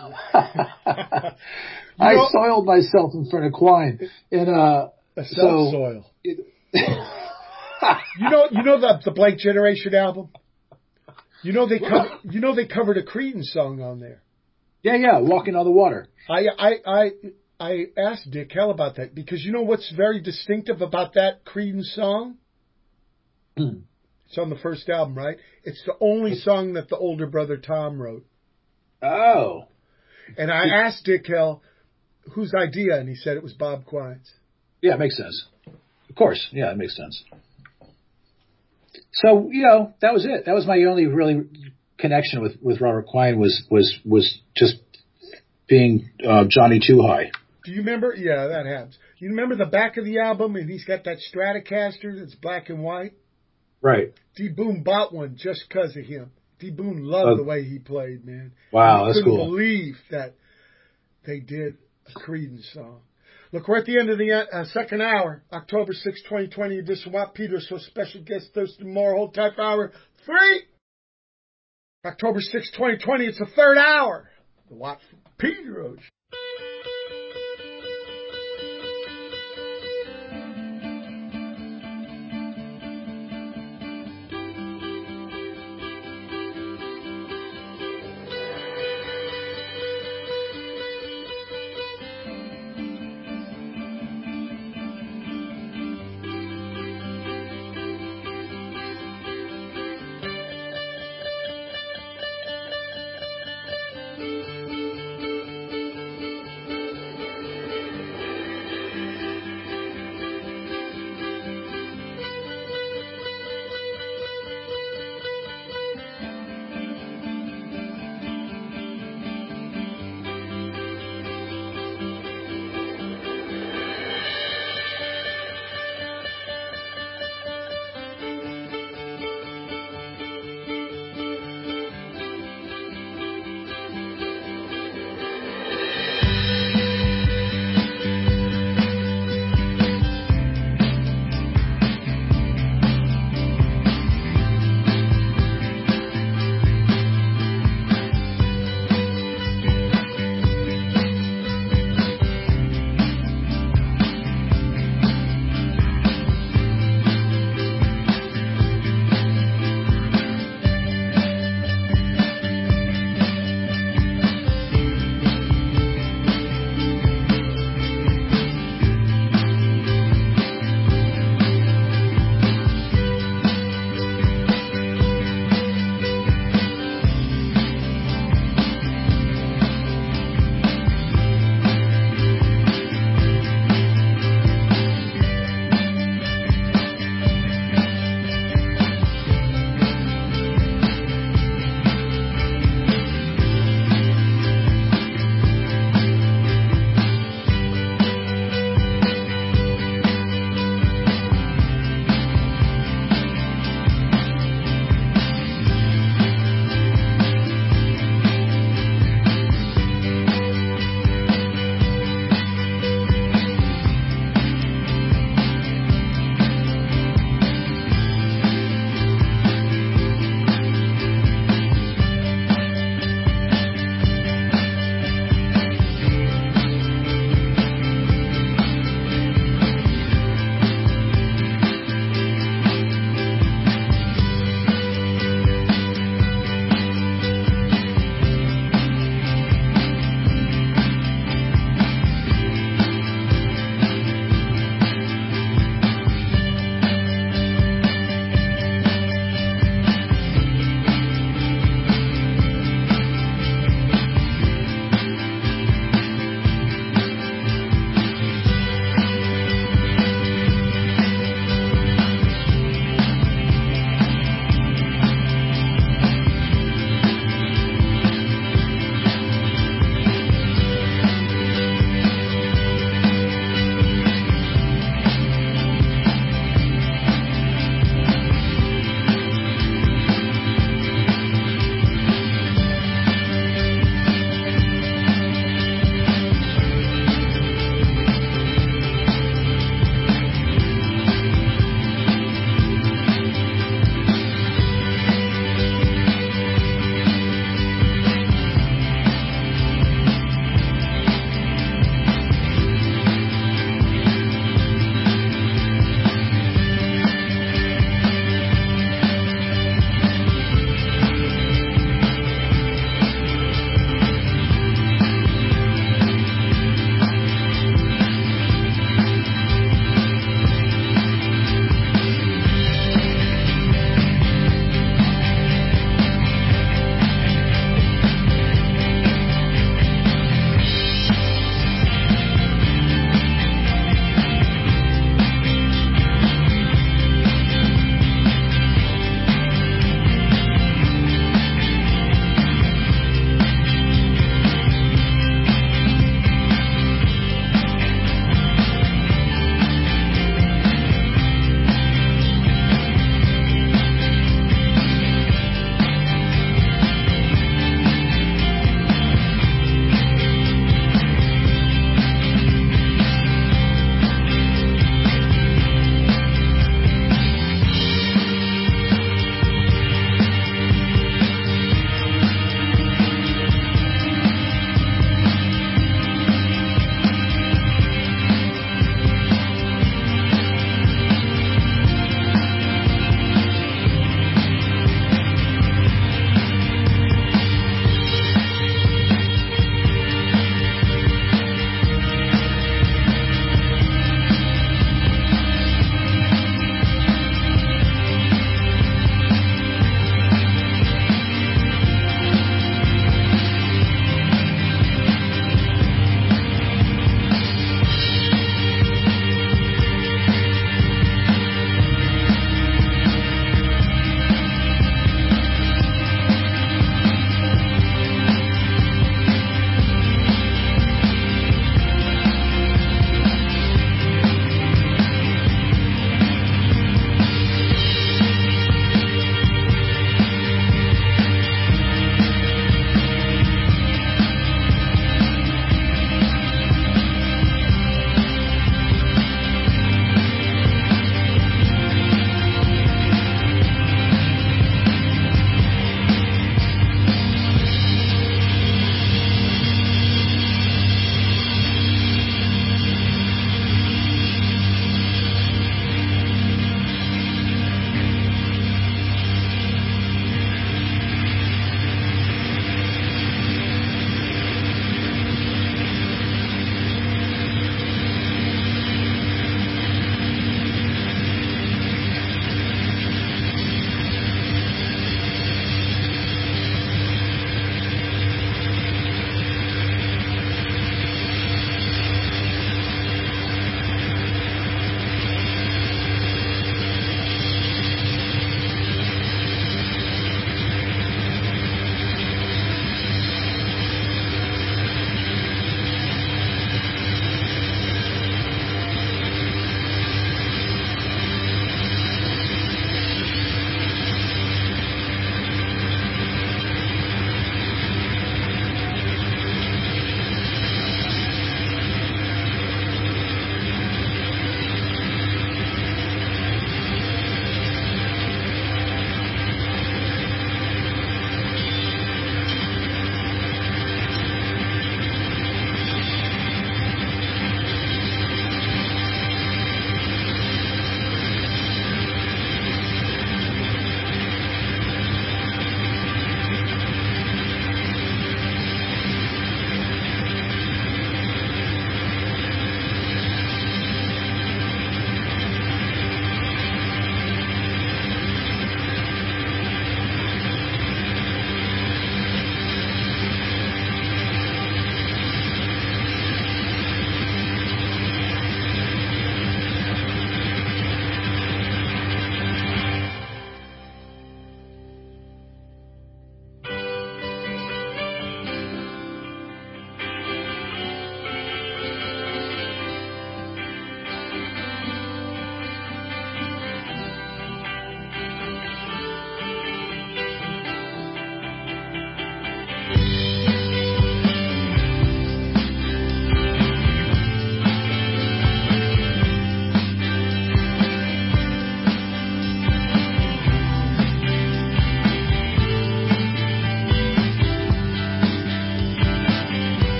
I know, soiled myself in front of Quine. And, uh, a self-soil. So, you know, you know the, the Blank Generation album? You know they cover, you know they covered a Creedence song on there. Yeah, yeah, Walking on the Water. I I I I asked Dick Hell about that because you know what's very distinctive about that Creedence song? Hmm. It's on the first album, right? It's the only song that the older brother Tom wrote. Oh. And I asked Dick Hell whose idea, and he said it was Bob Quine's. Yeah, it makes sense. Of course, yeah, it makes sense. So, you know, that was it. That was my only really connection with, with Robert Quine was, was, was just being uh, Johnny Too High. Do you remember? Yeah, that happens. You remember the back of the album and he's got that Stratocaster that's black and white? Right. D. Boone bought one just because of him. D. Boone loved uh, the way he played, man. Wow, he that's cool. couldn't believe that they did a Creedence song. Look, we're at the end of the uh, second hour, October sixth, twenty twenty edition. Watt Peters, so special guest Thurston Moore, hold tight for hour three. October sixth, twenty twenty, it's the third hour. The Watt Peters.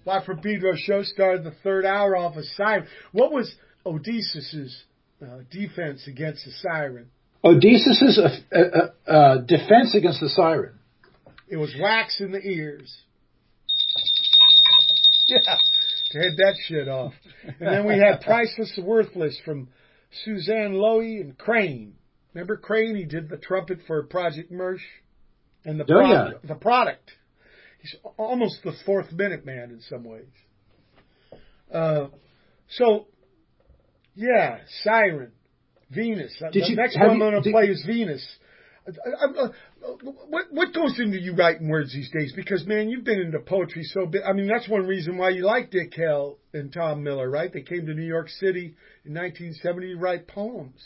Watt from Pedro show started the third hour off a siren. What was Odysseus's uh, defense against the siren? Odysseus's uh, uh, uh, defense against the siren. It was wax in the ears. Yeah, to head that shit off. And then we had Priceless or Worthless from Suzanne Lowy and Crane. Remember Crane? He did the trumpet for Project Mersh. And the, oh, product, yeah. the product. He's almost the fourth Minuteman in some ways. Uh, so, yeah, Siren, Venus. Did the you, next one I'm going to did, play is Venus. I, I, I, what what goes into you writing words these days? Because, man, you've been into poetry so big. I mean, that's one reason why you like Dick Hale and Tom Miller, right? They came to New York City in nineteen seventy to write poems.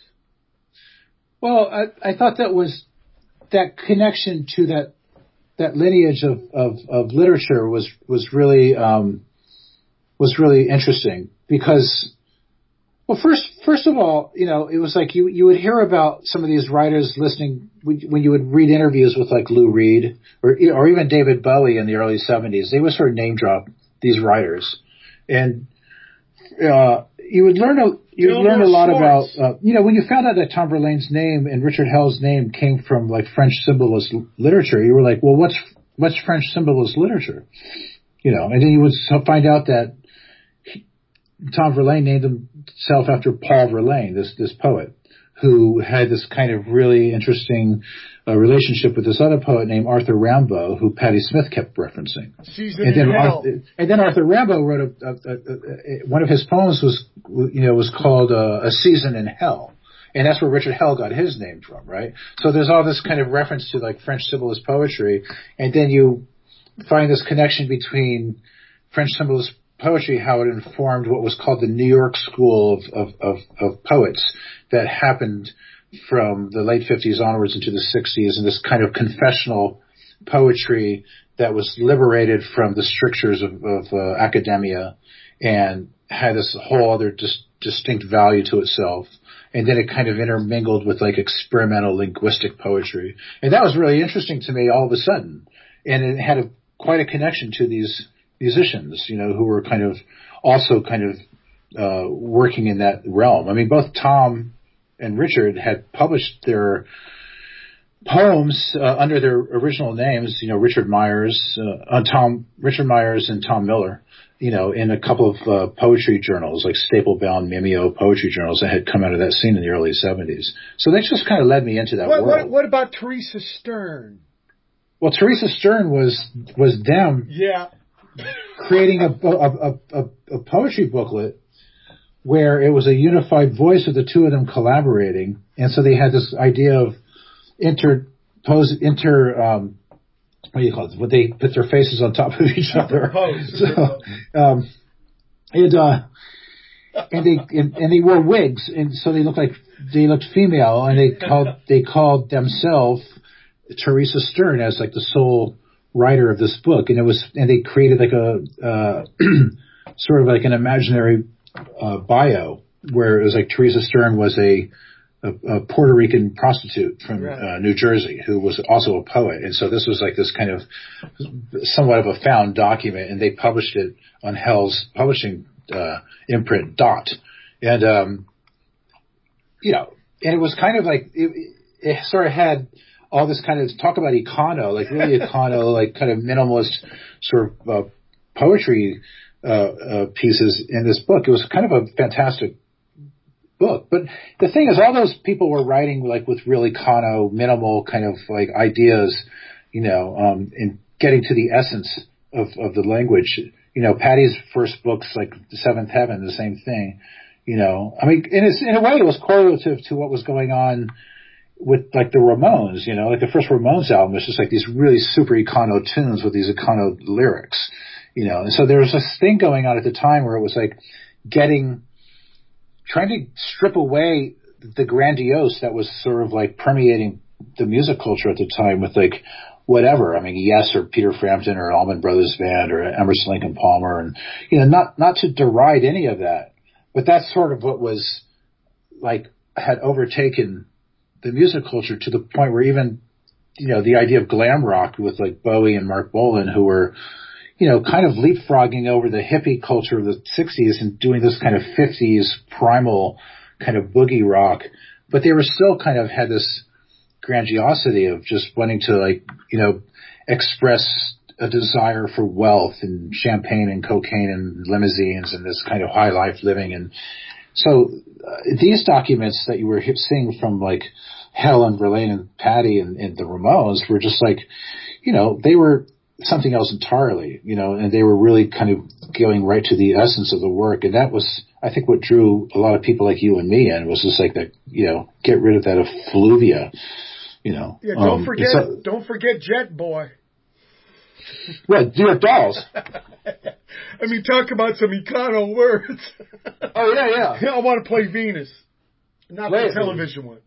Well, I, I thought that was that connection to that that lineage of, of, of literature was was really um, was really interesting because, well, first first of all, you know, it was like you you would hear about some of these writers listening when you would read interviews with like Lou Reed or or even David Bowie in the early seventies. They would sort of name drop these writers, and uh, you would learn a you would learn a lot about uh, you know when you found out that Tom Verlaine's name and Richard Hell's name came from like French symbolist literature. You were like, well, what's what's French symbolist literature? You know, and then you would find out that he, Tom Verlaine named himself after Paul Verlaine, this this poet who had this kind of really interesting uh, relationship with this other poet named Arthur Rimbaud, who Patti Smith kept referencing. Season and then in Hell. Arthur, and then Arthur Rimbaud wrote a, a, a, a, one of his poems was you know was called uh, A Season in Hell. And that's where Richard Hell got his name from, right? So there's all this kind of reference to like French symbolist poetry, and then you find this connection between French symbolist poetry, how it informed what was called the New York School of, of, of, of poets that happened from the late fifties onwards into the sixties, and this kind of confessional poetry that was liberated from the strictures of, of uh, academia and had this whole other dis- distinct value to itself. And then it kind of intermingled with like experimental linguistic poetry. And that was really interesting to me all of a sudden. And it had a, quite a connection to these musicians, you know, who were kind of also kind of uh, working in that realm. I mean, both Tom and Richard had published their poems uh, under their original names, you know, Richard Myers, uh, uh, Tom, Richard Myers and Tom Miller, you know, in a couple of uh, poetry journals, like Staple-bound Mimeo poetry journals that had come out of that scene in the early seventies. So that just kind of led me into that what, world. What, what about Teresa Stern? Well, Teresa Stern was was them yeah. creating a, a, a, a poetry booklet where it was a unified voice of the two of them collaborating. And so they had this idea of interpose, inter, um, what do you call it? Would they put their faces on top of each other? So, um, and, uh, and they, and, and they wore wigs, and so they looked like, they looked female, and they called, they called themselves Teresa Stern as like the sole writer of this book. And it was, and they created like a, uh, sort of like an imaginary, uh, bio where it was like Teresa Stern was a, A, a Puerto Rican prostitute from right. uh, New Jersey who was also a poet. And so this was like this kind of somewhat of a found document, and they published it on Hell's publishing uh, imprint, Dot. And, um, you know, and it was kind of like, it, it sort of had all this kind of talk about econo, like really econo, like kind of minimalist sort of uh, poetry uh, uh, pieces in this book. It was kind of a fantastic book. But the thing is, all those people were writing like with really econo, minimal kind of like ideas, you know, um, and getting to the essence of, of the language. You know, Patty's first book's like The Seventh Heaven, the same thing. You know, I mean, in a, in a way, it was correlative to what was going on with like the Ramones. You know, like the first Ramones album was just like these really super econo tunes with these econo lyrics. You know, and so there was this thing going on at the time where it was like getting. Trying to strip away the grandiose that was sort of like permeating the music culture at the time with like whatever. I mean, Yes or Peter Frampton or Allman Brothers Band or Emerson, Lake and Palmer, and you know, not not to deride any of that, but that's sort of what was like had overtaken the music culture to the point where even you know the idea of glam rock with like Bowie and Mark Bolan, who were you know, kind of leapfrogging over the hippie culture of the sixties and doing this kind of fifties primal kind of boogie rock, but they were still kind of had this grandiosity of just wanting to, like, you know, express a desire for wealth and champagne and cocaine and limousines and this kind of high life living. And so uh, these documents that you were seeing from like Helen, Verlaine, and Patty and, and the Ramones were just like, you know, they were something else entirely, you know, and they were really kind of going right to the essence of the work. And that was, I think, what drew a lot of people like you and me in, was just like that, you know, get rid of that effluvia, you know. Yeah, don't um, forget, so, don't forget Jet Boy. What, Dear Dolls? I mean, talk about some econo words. Oh, yeah, yeah. I want to play Venus, not Play the it, television one.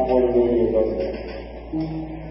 continuity of government.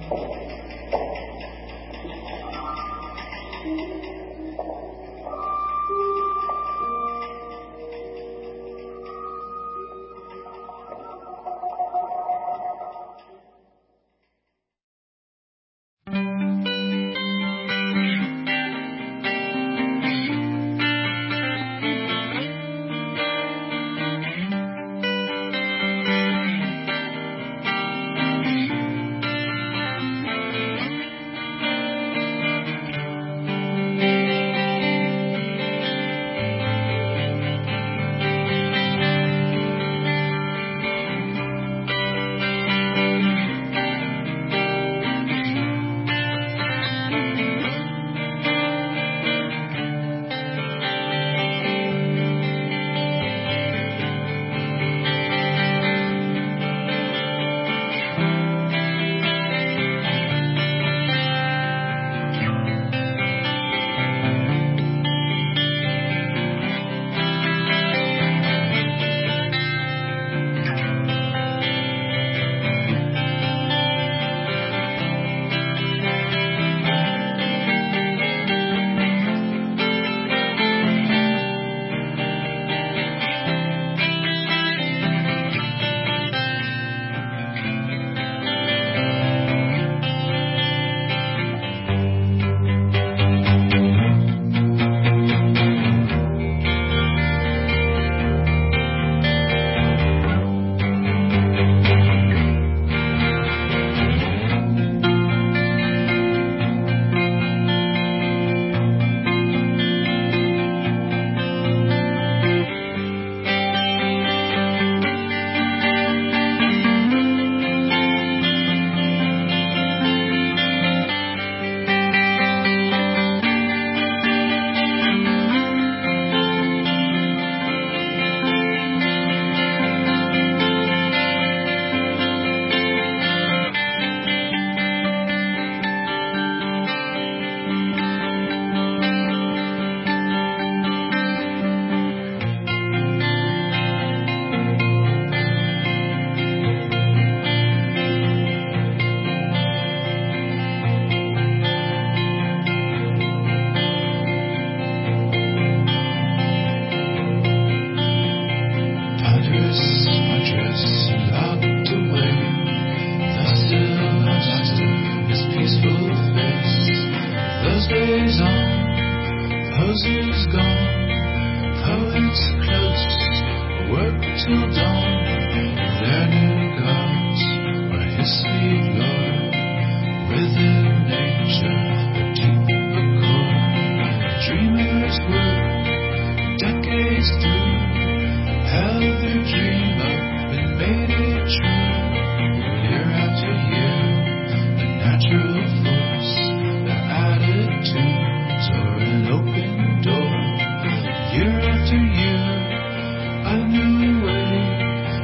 Year after year, a new way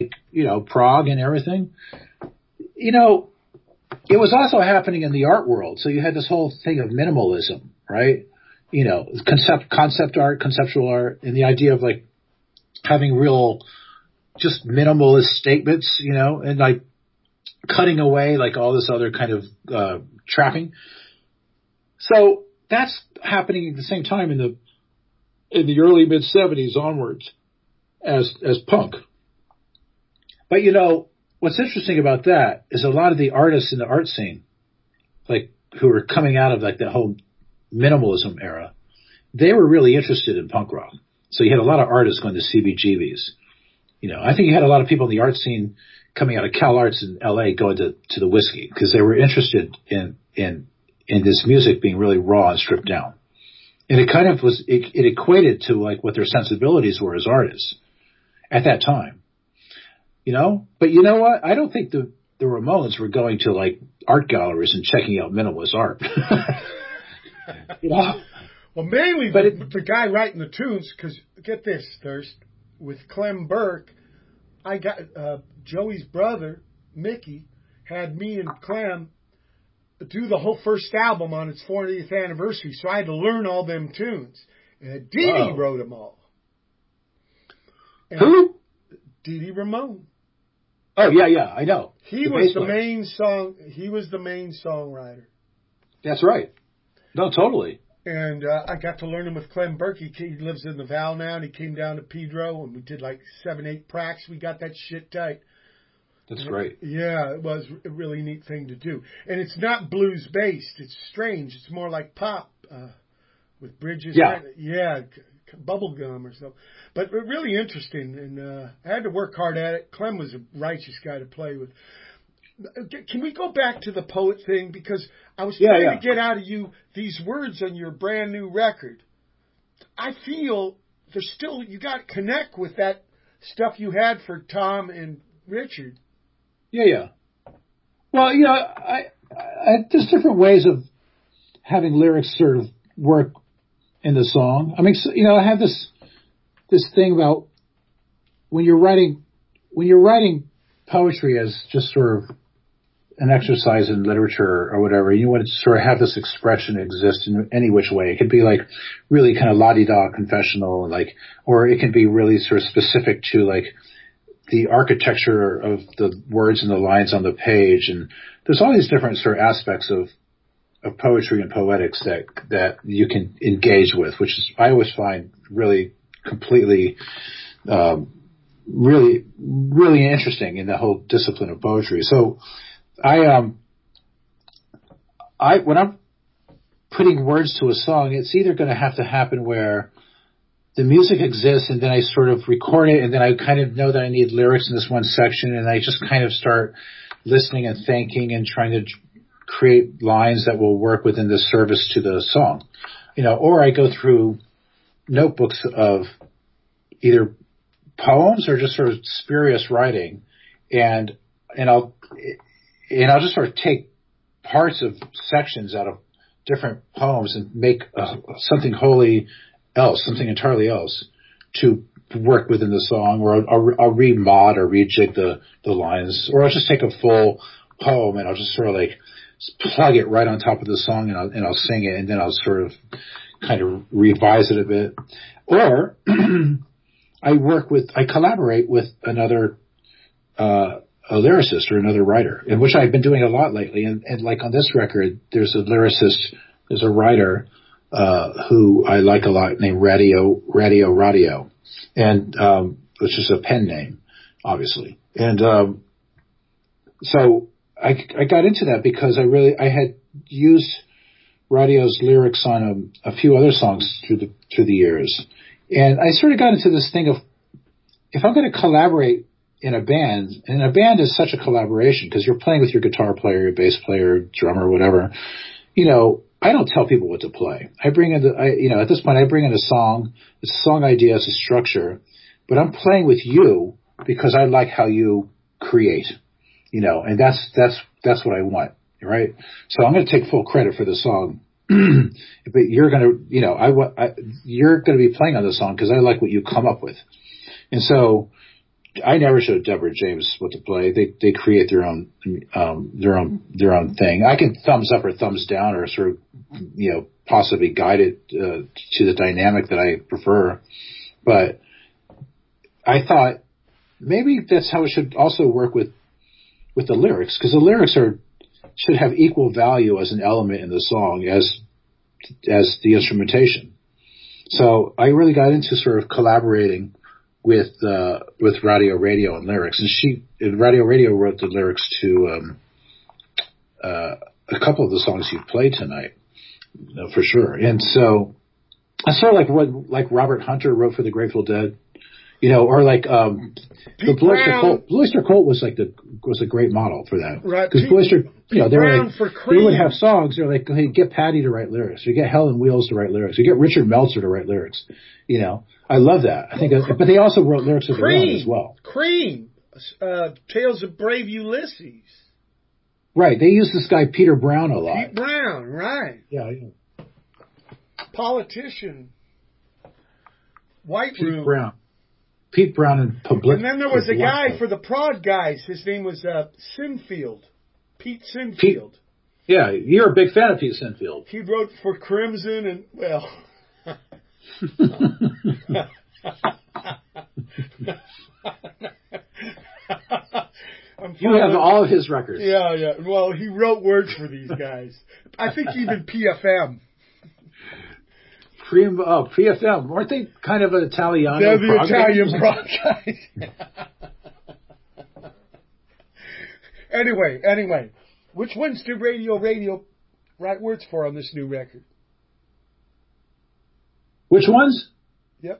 you know, Prague and everything. You know, it was also happening in the art world. So you had this whole thing of minimalism, right? You know, concept, concept art, conceptual art, and the idea of like having real, just minimalist statements, you know, and like cutting away like all this other kind of uh, trapping. So that's happening at the same time in the in the early mid seventies onwards as as punk. But you know, what's interesting about that is a lot of the artists in the art scene, like who were coming out of like the whole minimalism era, they were really interested in punk rock. So you had a lot of artists going to C B G Bs. You know, I think you had a lot of people in the art scene coming out of Cal Arts in L A going to, to the Whiskey because they were interested in, in, in this music being really raw and stripped down. And it kind of was, it, it equated to like what their sensibilities were as artists at that time. You know, but you know what? I don't think the, the Ramones were going to like art galleries and checking out minimalist art. You know? Well, mainly but the, it, the guy writing the tunes, because get this, Thirst, with Clem Burke, I got uh, Joey's brother, Mickey, had me and Clem do the whole first album on its fortieth anniversary, so I had to learn all them tunes. And Dee Dee wrote them all. And who? Dee Dee Ramone. Oh yeah, yeah, I know. He the was the player. main song. He was the main songwriter. That's right. No, totally. And uh, I got to learn him with Clem Burke. He, he lives in the Val now, and he came down to Pedro, and we did like seven, eight pracks. We got that shit tight. That's great. Yeah, it was a really neat thing to do. And it's not blues based. It's strange. It's more like pop uh, with bridges. Yeah. Yeah, bubblegum or so. But really interesting. And uh, I had to work hard at it. Clem was a righteous guy to play with. Can we go back to the poet thing? Because I was yeah, trying yeah. to get out of you these words on your brand new record. I feel there's still, you got to connect with that stuff you had for Tom and Richard. Yeah, yeah. Well, you know, I, I, there's different ways of having lyrics sort of work in the song. I mean, so, you know, I have this this thing about when you're writing when you're writing poetry as just sort of an exercise in literature or whatever, you want to sort of have this expression exist in any which way. It could be like really kind of la-di-da confessional, like, or it can be really sort of specific to like the architecture of the words and the lines on the page. And there's all these different sort of aspects of, of poetry and poetics that, that you can engage with, which is, I always find really completely, um, really, really interesting in the whole discipline of poetry. So I, um, I, when I'm putting words to a song, it's either going to have to happen where the music exists and then I sort of record it and then I kind of know that I need lyrics in this one section and I just kind of start listening and thinking and trying to create lines that will work within the service to the song, you know, or I go through notebooks of either poems or just sort of spurious writing and, and I'll, and I'll just sort of take parts of sections out of different poems and make uh, something wholly else, something entirely else to work within the song, or I'll, I'll, I'll re-mod or rejig the, the lines, or I'll just take a full poem and I'll just sort of like plug it right on top of the song and I'll, and I'll sing it and then I'll sort of kind of revise it a bit. Or I work with, I collaborate with another, uh, a lyricist or another writer, in which I've been doing a lot lately. And, and like on this record, there's a lyricist, there's a writer, uh, who I like a lot named Radio, Radio Radio. And, um, which is a pen name, obviously. And, um, so I, I got into that because I really, I had used Radio's lyrics on a, a few other songs through the, through the years. And I sort of got into this thing of, if I'm going to collaborate in a band, and a band is such a collaboration because you're playing with your guitar player, your bass player, drummer, whatever, you know, I don't tell people what to play. I bring in the, I, you know, at this point I bring in a song, it's a song idea, it's a structure, but I'm playing with you because I like how you create, you know, and that's, that's, that's what I want, right? So I'm going to take full credit for the song, but you're going to, you know, I, I you're going to be playing on the song because I like what you come up with. And so I never showed Deborah James what to play. They they create their own um, their own their own thing. I can thumbs up or thumbs down or sort of you know possibly guide it uh, to the dynamic that I prefer. But I thought maybe that's how it should also work with with the lyrics, because the lyrics are should have equal value as an element in the song as as the instrumentation. So I really got into sort of collaborating with uh, with Radio Radio and lyrics, and she Radio Radio wrote the lyrics to um, uh, a couple of the songs you played tonight, you know, for sure. And so it's sort of like what like Robert Hunter wrote for the Grateful Dead, you know, or like um, the Blue Oyster Cult. Blue Oyster Cult was like the was a great model for that, right? Because Blue Oyster, you know, they were like, for they would have songs. They're like, hey, get Patty to write lyrics, or get Helen Wheels to write lyrics, or get Richard Meltzer to write lyrics, you know. I love that. I think, but they also wrote lyrics of their own as well. Cream, uh, Tales of Brave Ulysses. Right. They used this guy Peter Brown a lot. Pete Brown, right? Yeah. yeah. Politician. White Pete Room. Brown. Pete Brown and Public. And then there was a guy for the prod guys. His name was uh, Sinfield. Pete Sinfield. Pete, yeah, you're a big fan of Pete Sinfield. He wrote for Crimson and well. You have all of his records. Yeah, yeah. Well, he wrote words for these guys. I think even P F M. Pre, oh, P F M. Weren't they kind of an Italiano? They're the Italian prog guys. Anyway, anyway. Which ones did Radio Radio write words for on this new record? Which ones? Yep.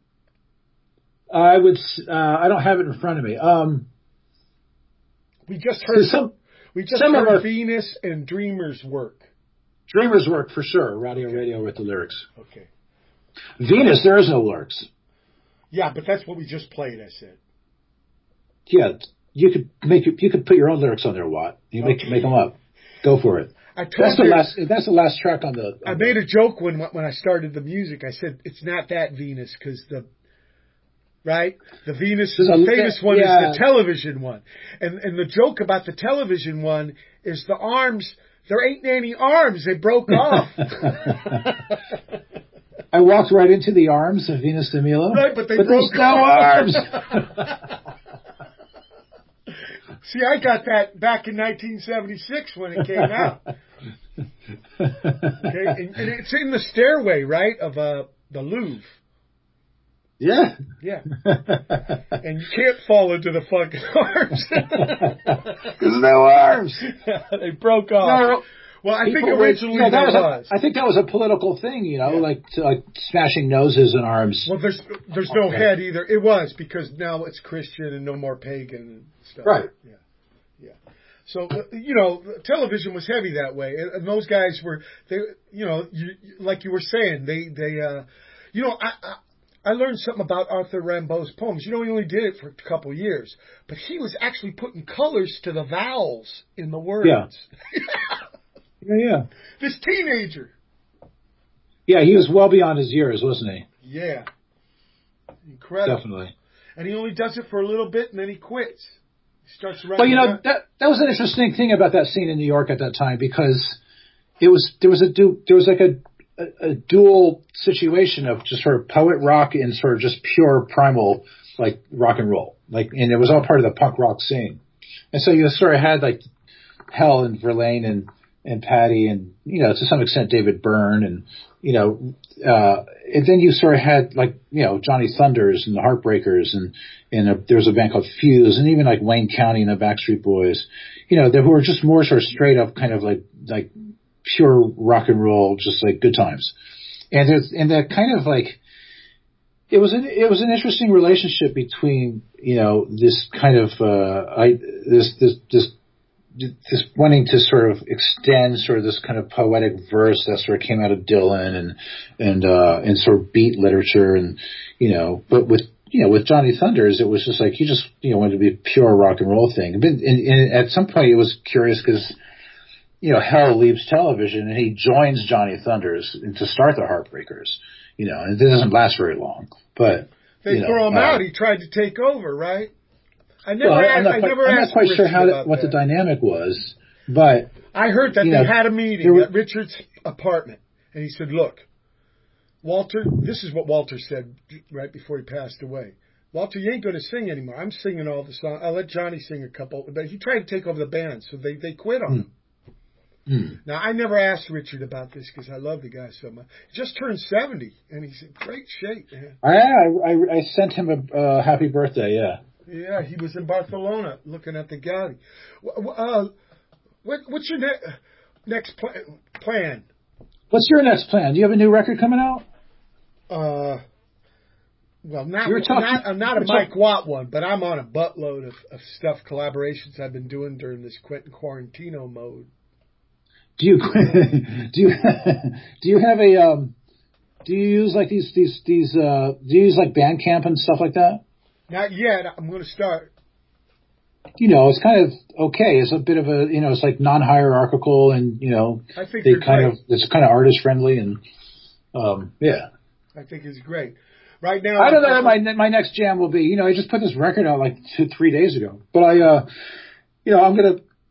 I would. Uh, I don't have it in front of me. Um, we just heard some. We just some heard of our, Venus and Dreamers work. Dreamers work for sure. Radio Radio with the lyrics. Okay. Venus, there is no lyrics. Yeah, but that's what we just played. I said. Yeah, you could make it. You could put your own lyrics on there, Watt. You make okay. make them up. Go for it. I told that's the you, last. That's the last track on the. On I made a joke when when I started the music. I said it's not that Venus because the right the Venus, the a, famous one yeah. is the television one, and and the joke about the television one is the arms. There ain't any arms. They broke off. I walked right into the arms of Venus de Milo. Right, but they but broke there's no arms. See, I got that back in nineteen seventy-six when it came out. Okay, and, and it's in the stairway, right, of uh, the Louvre. Yeah. Yeah. And you can't fall into the fucking arms. There's no arms. They broke off. No. Well, I People think originally were, you know, that there was, was. A, I think that was a political thing, you know, yeah. like like smashing noses and arms. Well, there's there's no okay. head either. It was because now it's Christian and no more pagan and stuff. Right. Yeah. Yeah. So you know, television was heavy that way, and, and those guys were they. You know, you, like you were saying, they they. Uh, you know, I. I I learned something about Arthur Rimbaud's poems. You know, he only did it for a couple of years, but he was actually putting colors to the vowels in the words. Yeah. yeah, yeah. This teenager. Yeah, he was well beyond his years, wasn't he? Yeah. Incredible. Definitely. And he only does it for a little bit, and then he quits. He starts writing. Well, you know, that that was an interesting thing about that scene in New York at that time, because it was there was a du- there was like a A, a dual situation of just sort of poet rock and sort of just pure primal like rock and roll, like, and it was all part of the punk rock scene. And so you sort of had like Hell and Verlaine and and Patty and, you know, to some extent David Byrne and, you know, uh, and then you sort of had like, you know, Johnny Thunders and the Heartbreakers and and a, there was a band called Fuse and even like Wayne County and the Backstreet Boys, you know, they were just more sort of straight up kind of like like. pure rock and roll, just like good times. And there's, and that kind of like, it was an, it was an interesting relationship between, you know, this kind of, uh, I, this, this, this, this wanting to sort of extend sort of this kind of poetic verse that sort of came out of Dylan and, and, uh, and sort of beat literature and, you know, but with, you know, with Johnny Thunders, it was just like, he just, you know, wanted to be a pure rock and roll thing. And, and, and at some point it was curious because, you know, Hell leaves television and he joins Johnny Thunders to start the Heartbreakers, you know, and it doesn't last very long, but they you know, throw him uh, out. He tried to take over, right? I never, well, asked, I'm not I quite, never I'm not asked quite sure Richard how that, about what that. the dynamic was, but I heard that you they know, had a meeting there were- at Richard's apartment, and he said, "Look, Walter, this is what Walter said right before he passed away. Walter, you ain't going to sing anymore. I'm singing all the songs. I'll let Johnny sing a couple, but he tried to take over the band, so they they quit on Hmm. him." Mm. Now, I never asked Richard about this because I love the guy so much. He just turned seventy, and he's in great shape, man. I, I, I sent him a uh, happy birthday, yeah. Yeah, he was in Barcelona looking at the Gaudi. Uh, what, what's your ne- next pl- plan? What's your next plan? Do you have a new record coming out? Uh, well, not You were talking- not, uh, not you a were Mike talk- Watt one, but I'm on a buttload of, of stuff, collaborations I've been doing during this Quentin Quarantino mode. Do you do you do you have a um, do you use like these these these uh, do you use like Bandcamp and stuff like that? Not yet. I'm going to start. You know, it's kind of okay. It's a bit of a you know, it's like non-hierarchical, and you know, I think they they're kind great. of it's kind of artist friendly, and um, yeah. I think it's great. Right now, I don't know I'm- what my my next jam will be. You know, I just put this record out like two three days ago, but I uh, you know, I'm gonna.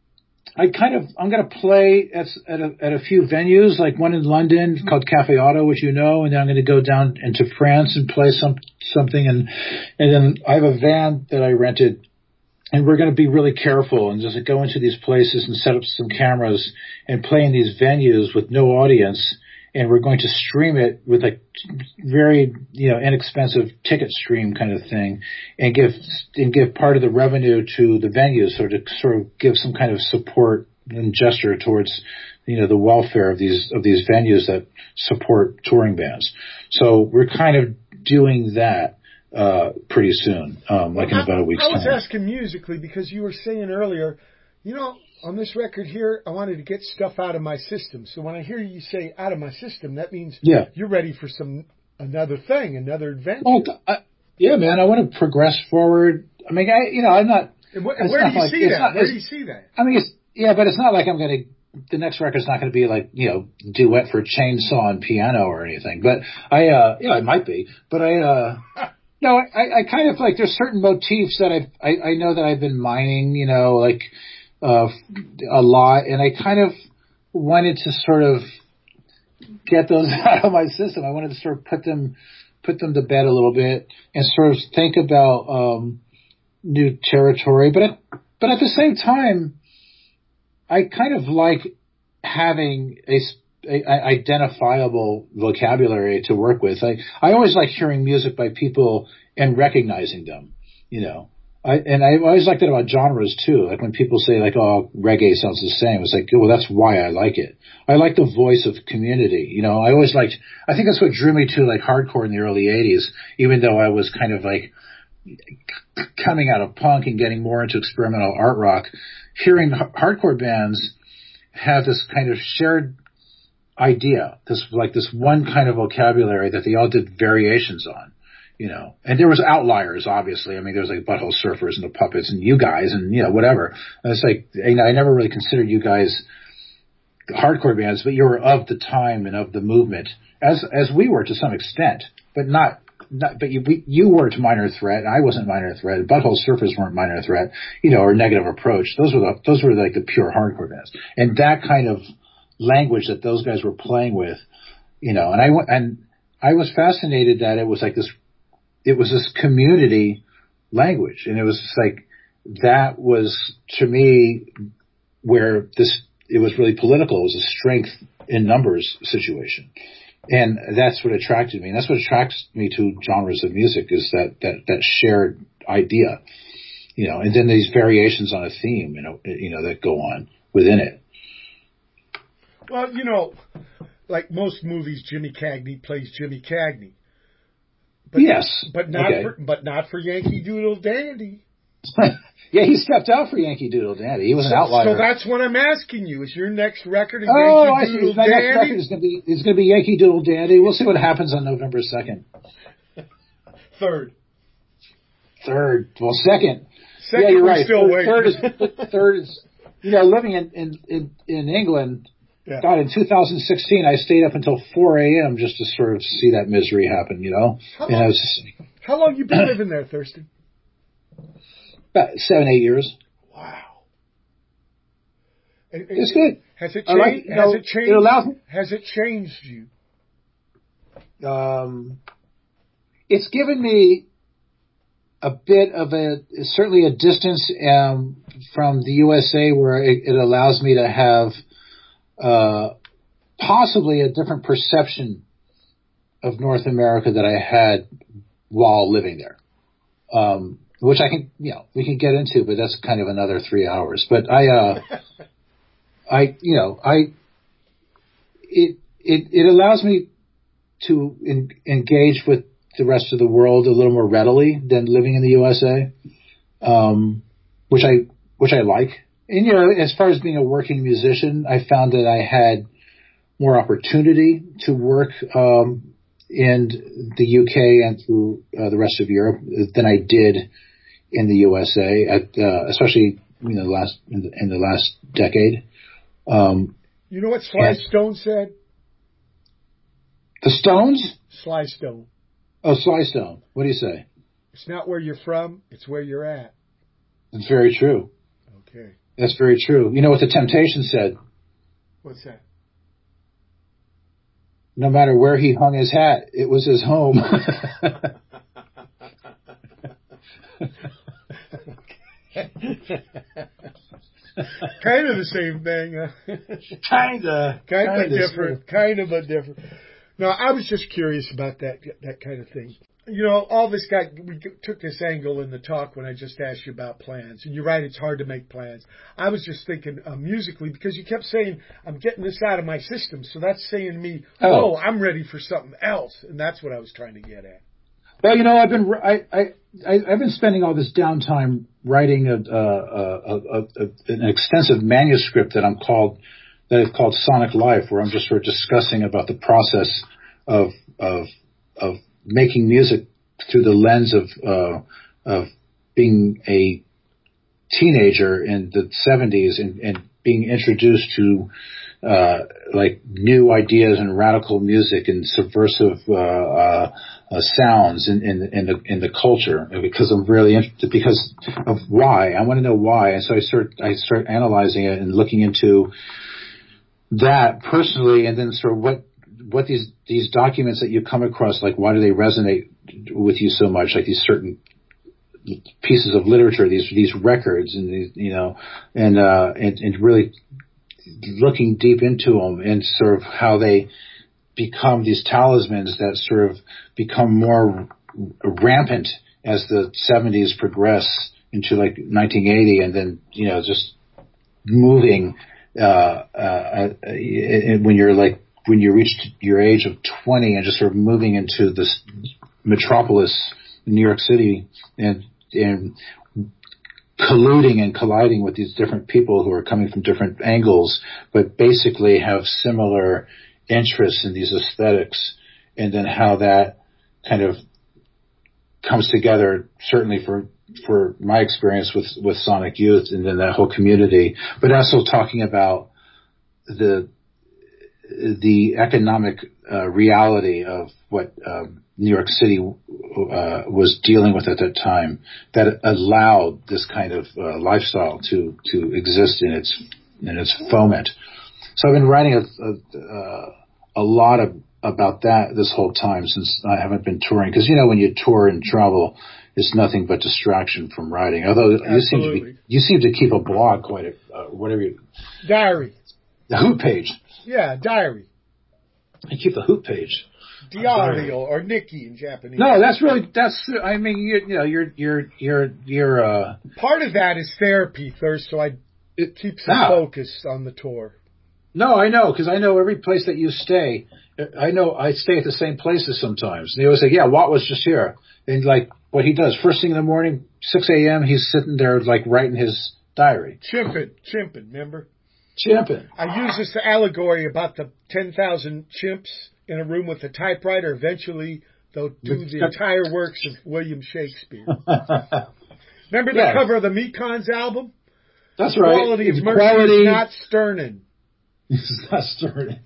I kind of I'm going to play at at a, at a few venues, like one in London called Cafe Auto, which you know, and then I'm going to go down into France and play some something, and and then I have a van that I rented, and we're going to be really careful and just go into these places and set up some cameras and play in these venues with no audience, and we're going to stream it with like very you know inexpensive ticket stream kind of thing, and give and give part of the revenue to the venues, or to sort of give some kind of support and gesture towards you know the welfare of these of these venues that support touring bands. So we're kind of doing that uh, pretty soon, um, like in I, about a week's I was time. asking musically because you were saying earlier, you know, on this record here, I wanted to get stuff out of my system. So when I hear you say out of my system, that means Yeah. you're ready for some another thing, another adventure. Well, I, yeah, man, I want to progress forward. I mean, I, you know, I'm not. and wh- it's where not do you like- see it's that? not- where it's- do you see that? I mean, it's, yeah, but it's not like I'm going to. The next record's not going to be like you know duet for chainsaw and piano or anything. But I, uh, yeah, it might be. But I, uh, no, I, I kind of like there's certain motifs that I've, I I know that I've been mining. You know, like uh, a lot, and I kind of wanted to sort of get those out of my system. I wanted to sort of put them put them to bed a little bit and sort of think about um, new territory. But at, but at the same time, I kind of like having a, a, a identifiable vocabulary to work with. I, I always like hearing music by people and recognizing them, you know. I, and I always like that about genres too. Like when people say like, oh, reggae sounds the same. It's like, well, that's why I like it. I like the voice of community. You know, I always liked, I think that's what drew me to like hardcore in the early eighties, even though I was kind of like coming out of punk and getting more into experimental art rock. Hearing h- hardcore bands have this kind of shared idea, this like this one kind of vocabulary that they all did variations on. You know, and there was outliers, obviously. I mean, there was like Butthole Surfers and the Puppets and you guys and, you know, whatever. And it's like, you know, I never really considered you guys hardcore bands, but you were of the time and of the movement, as as we were to some extent, but not, not but you we, you were to Minor Threat, and I wasn't Minor Threat. Butthole Surfers weren't Minor Threat, you know, or Negative Approach. Those were the, those were like the pure hardcore bands. And that kind of language that those guys were playing with, you know, and I went, and I was fascinated that it was like this, it was this community language. And it was just like, that was to me where this, it was really political. It was a strength in numbers situation. And that's what attracted me. And that's what attracts me to genres of music is that, that, that shared idea, you know, and then these variations on a theme, you know, you know, that go on within it. Well, you know, like most movies, Jimmy Cagney plays Jimmy Cagney. But, Yes. But not Okay. for, but not for Yankee Doodle Dandy. Yeah, he stepped out for Yankee Doodle Dandy. He was an So, outlier. so that's what I'm asking you. Is your next record a oh, I Yankee see. Doodle My next record Dandy? is going to be is going to be Yankee Doodle Dandy. We'll see what happens on November second. Third. Third. Well, second. Second, yeah, you're we're right. still third, waiting. Third is, third is, you know, living in, in, in, in England, Yeah. God, in two thousand sixteen, I stayed up until four a.m. just to sort of see that misery happen, you know? How And I long- was just, How long you been living there, Thurston? About seven, eight years. Wow. And, and It's good. Has it I like- changed? you Has know, it changed? it allows me- Has it changed you? Um, it's given me a bit of a, certainly a distance um, from the U S A where it, it allows me to have uh, possibly a different perception of North America that I had while living there. Um, which I can, you know, we can get into, but that's kind of another three hours. But I, uh, I, you know, I, it, it, it allows me to in, engage with the rest of the world a little more readily than living in the U S A, um, which I, which I like. And, you know, as far as being a working musician, I found that I had more opportunity to work, um, in the U K and through uh, the rest of Europe than I did in the U S A, at, uh, especially you know, last in the, in the last decade. Um, You know what Sly and- Stone said? the Stones? Sly Stone. Oh, Sly Stone. What do you say? It's not where you're from, it's where you're at. That's very true. Okay. That's very true. You know what the Temptations said? What's that? No matter where he hung his hat, it was his home. Kind of the same thing. Huh? Kinda. kind of Kinda, different. Kind of but different. No, I was just curious about that that kind of thing. You know, all this guy, we took this angle in the talk when I just asked you about plans. And you're right, it's hard to make plans. I was just thinking uh, musically, because you kept saying, I'm getting this out of my system. So that's saying to me, Oh. oh, I'm ready for something else. And that's what I was trying to get at. Well, you know, I've been I, I, I I've been spending all this downtime writing a, a, a, a, a an extensive manuscript that I'm called that I've called Sonic Life, where I'm just sort of discussing about the process of of of making music through the lens of uh, of being a teenager in the seventies and, and being introduced to uh, like new ideas and radical music and subversive uh, uh, uh, sounds in, in, in the in the culture, because I'm really interested because of why. I want to know why, and so I start I start analyzing it and looking into that personally, and then sort of what what these these documents that you come across, like why do they resonate with you so much, like these certain pieces of literature, these these records, and these, you know, and uh, and, and really looking deep into them and sort of how they become these talismans that sort of become more rampant as the seventies progress into like nineteen eighty, and then you know just moving uh, uh, uh, when you're like when you reach your age of twenty and just sort of moving into this metropolis, New York City, and and colluding and colliding with these different people who are coming from different angles, but basically have similar interests in these aesthetics, and then how that kind of comes together, certainly for for my experience with, with Sonic Youth and then that whole community, but also talking about the the economic uh, reality of what um, New York City uh, was dealing with at that time that allowed this kind of uh, lifestyle to to exist in its in its foment. So I've been writing a a, a lot of, about that this whole time since I haven't been touring, because you know when you tour and travel, it's nothing but distraction from writing. Although Absolutely. you seem to be, you seem to keep a blog quite a uh, whatever you Diary. the Hoot page. Yeah, diary. You keep the Hoot page. Diario or Nikki in Japanese. No, that's really that's. I mean, you, you know, you're you're you're you're. Uh, Part of that is therapy, Thirst, so I it keeps us now, focused on the tour. No, I know, because I know every place that you stay. I know I stay at the same places sometimes. And they always say, "Yeah, Watt was just here," and like what he does first thing in the morning, six a.m. He's sitting there like writing his diary. Chimpin', chimpin', remember? Chimpin'. I use this allegory about the ten thousand chimps in a room with a typewriter. Eventually, they'll do the entire works of William Shakespeare. Remember the Yeah. cover of the Mekons album? That's right. Quality of It's mercy quality. is not sternin'. It's not stirring.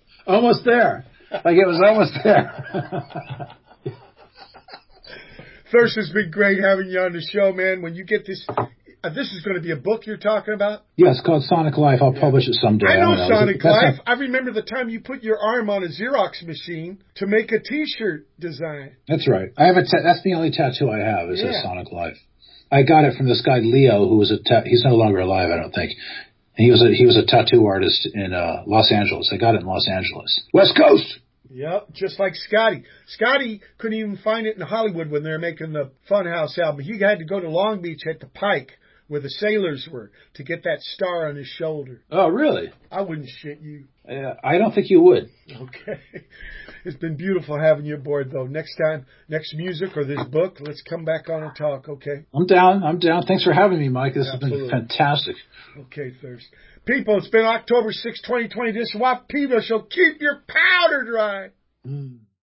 Almost there. Like it was almost there. Thirst, has been great having you on the show, man. When you get this, uh, this is going to be a book you're talking about? Yeah, it's called Sonic Life. I'll yeah. publish it someday. I know, I know. Sonic it, Life. not... I remember the time you put your arm on a Xerox machine to make a T-shirt design. That's right. I have a. Ta- that's the only tattoo I have. Is yeah. a Sonic Life. I got it from this guy Leo, who was a. Ta- he's no longer alive, I don't think. He was a he was a tattoo artist in uh, Los Angeles. I got it in Los Angeles, West Coast. Yep, just like Scotty. Scotty couldn't even find it in Hollywood when they were making the Funhouse album. He had to go to Long Beach at the Pike, where the sailors were, to get that star on his shoulder. Oh, really? I wouldn't shit you. Uh, I don't think you would. Okay. It's been beautiful having you aboard, though. Next time, next music or this book, let's come back on and talk, okay? I'm down. I'm down. Thanks for having me, Mike. This Absolutely. has been fantastic. Okay, Thirst. People, it's been October sixth, twenty twenty. This is Wapito Show. Keep your powder dry. Mm.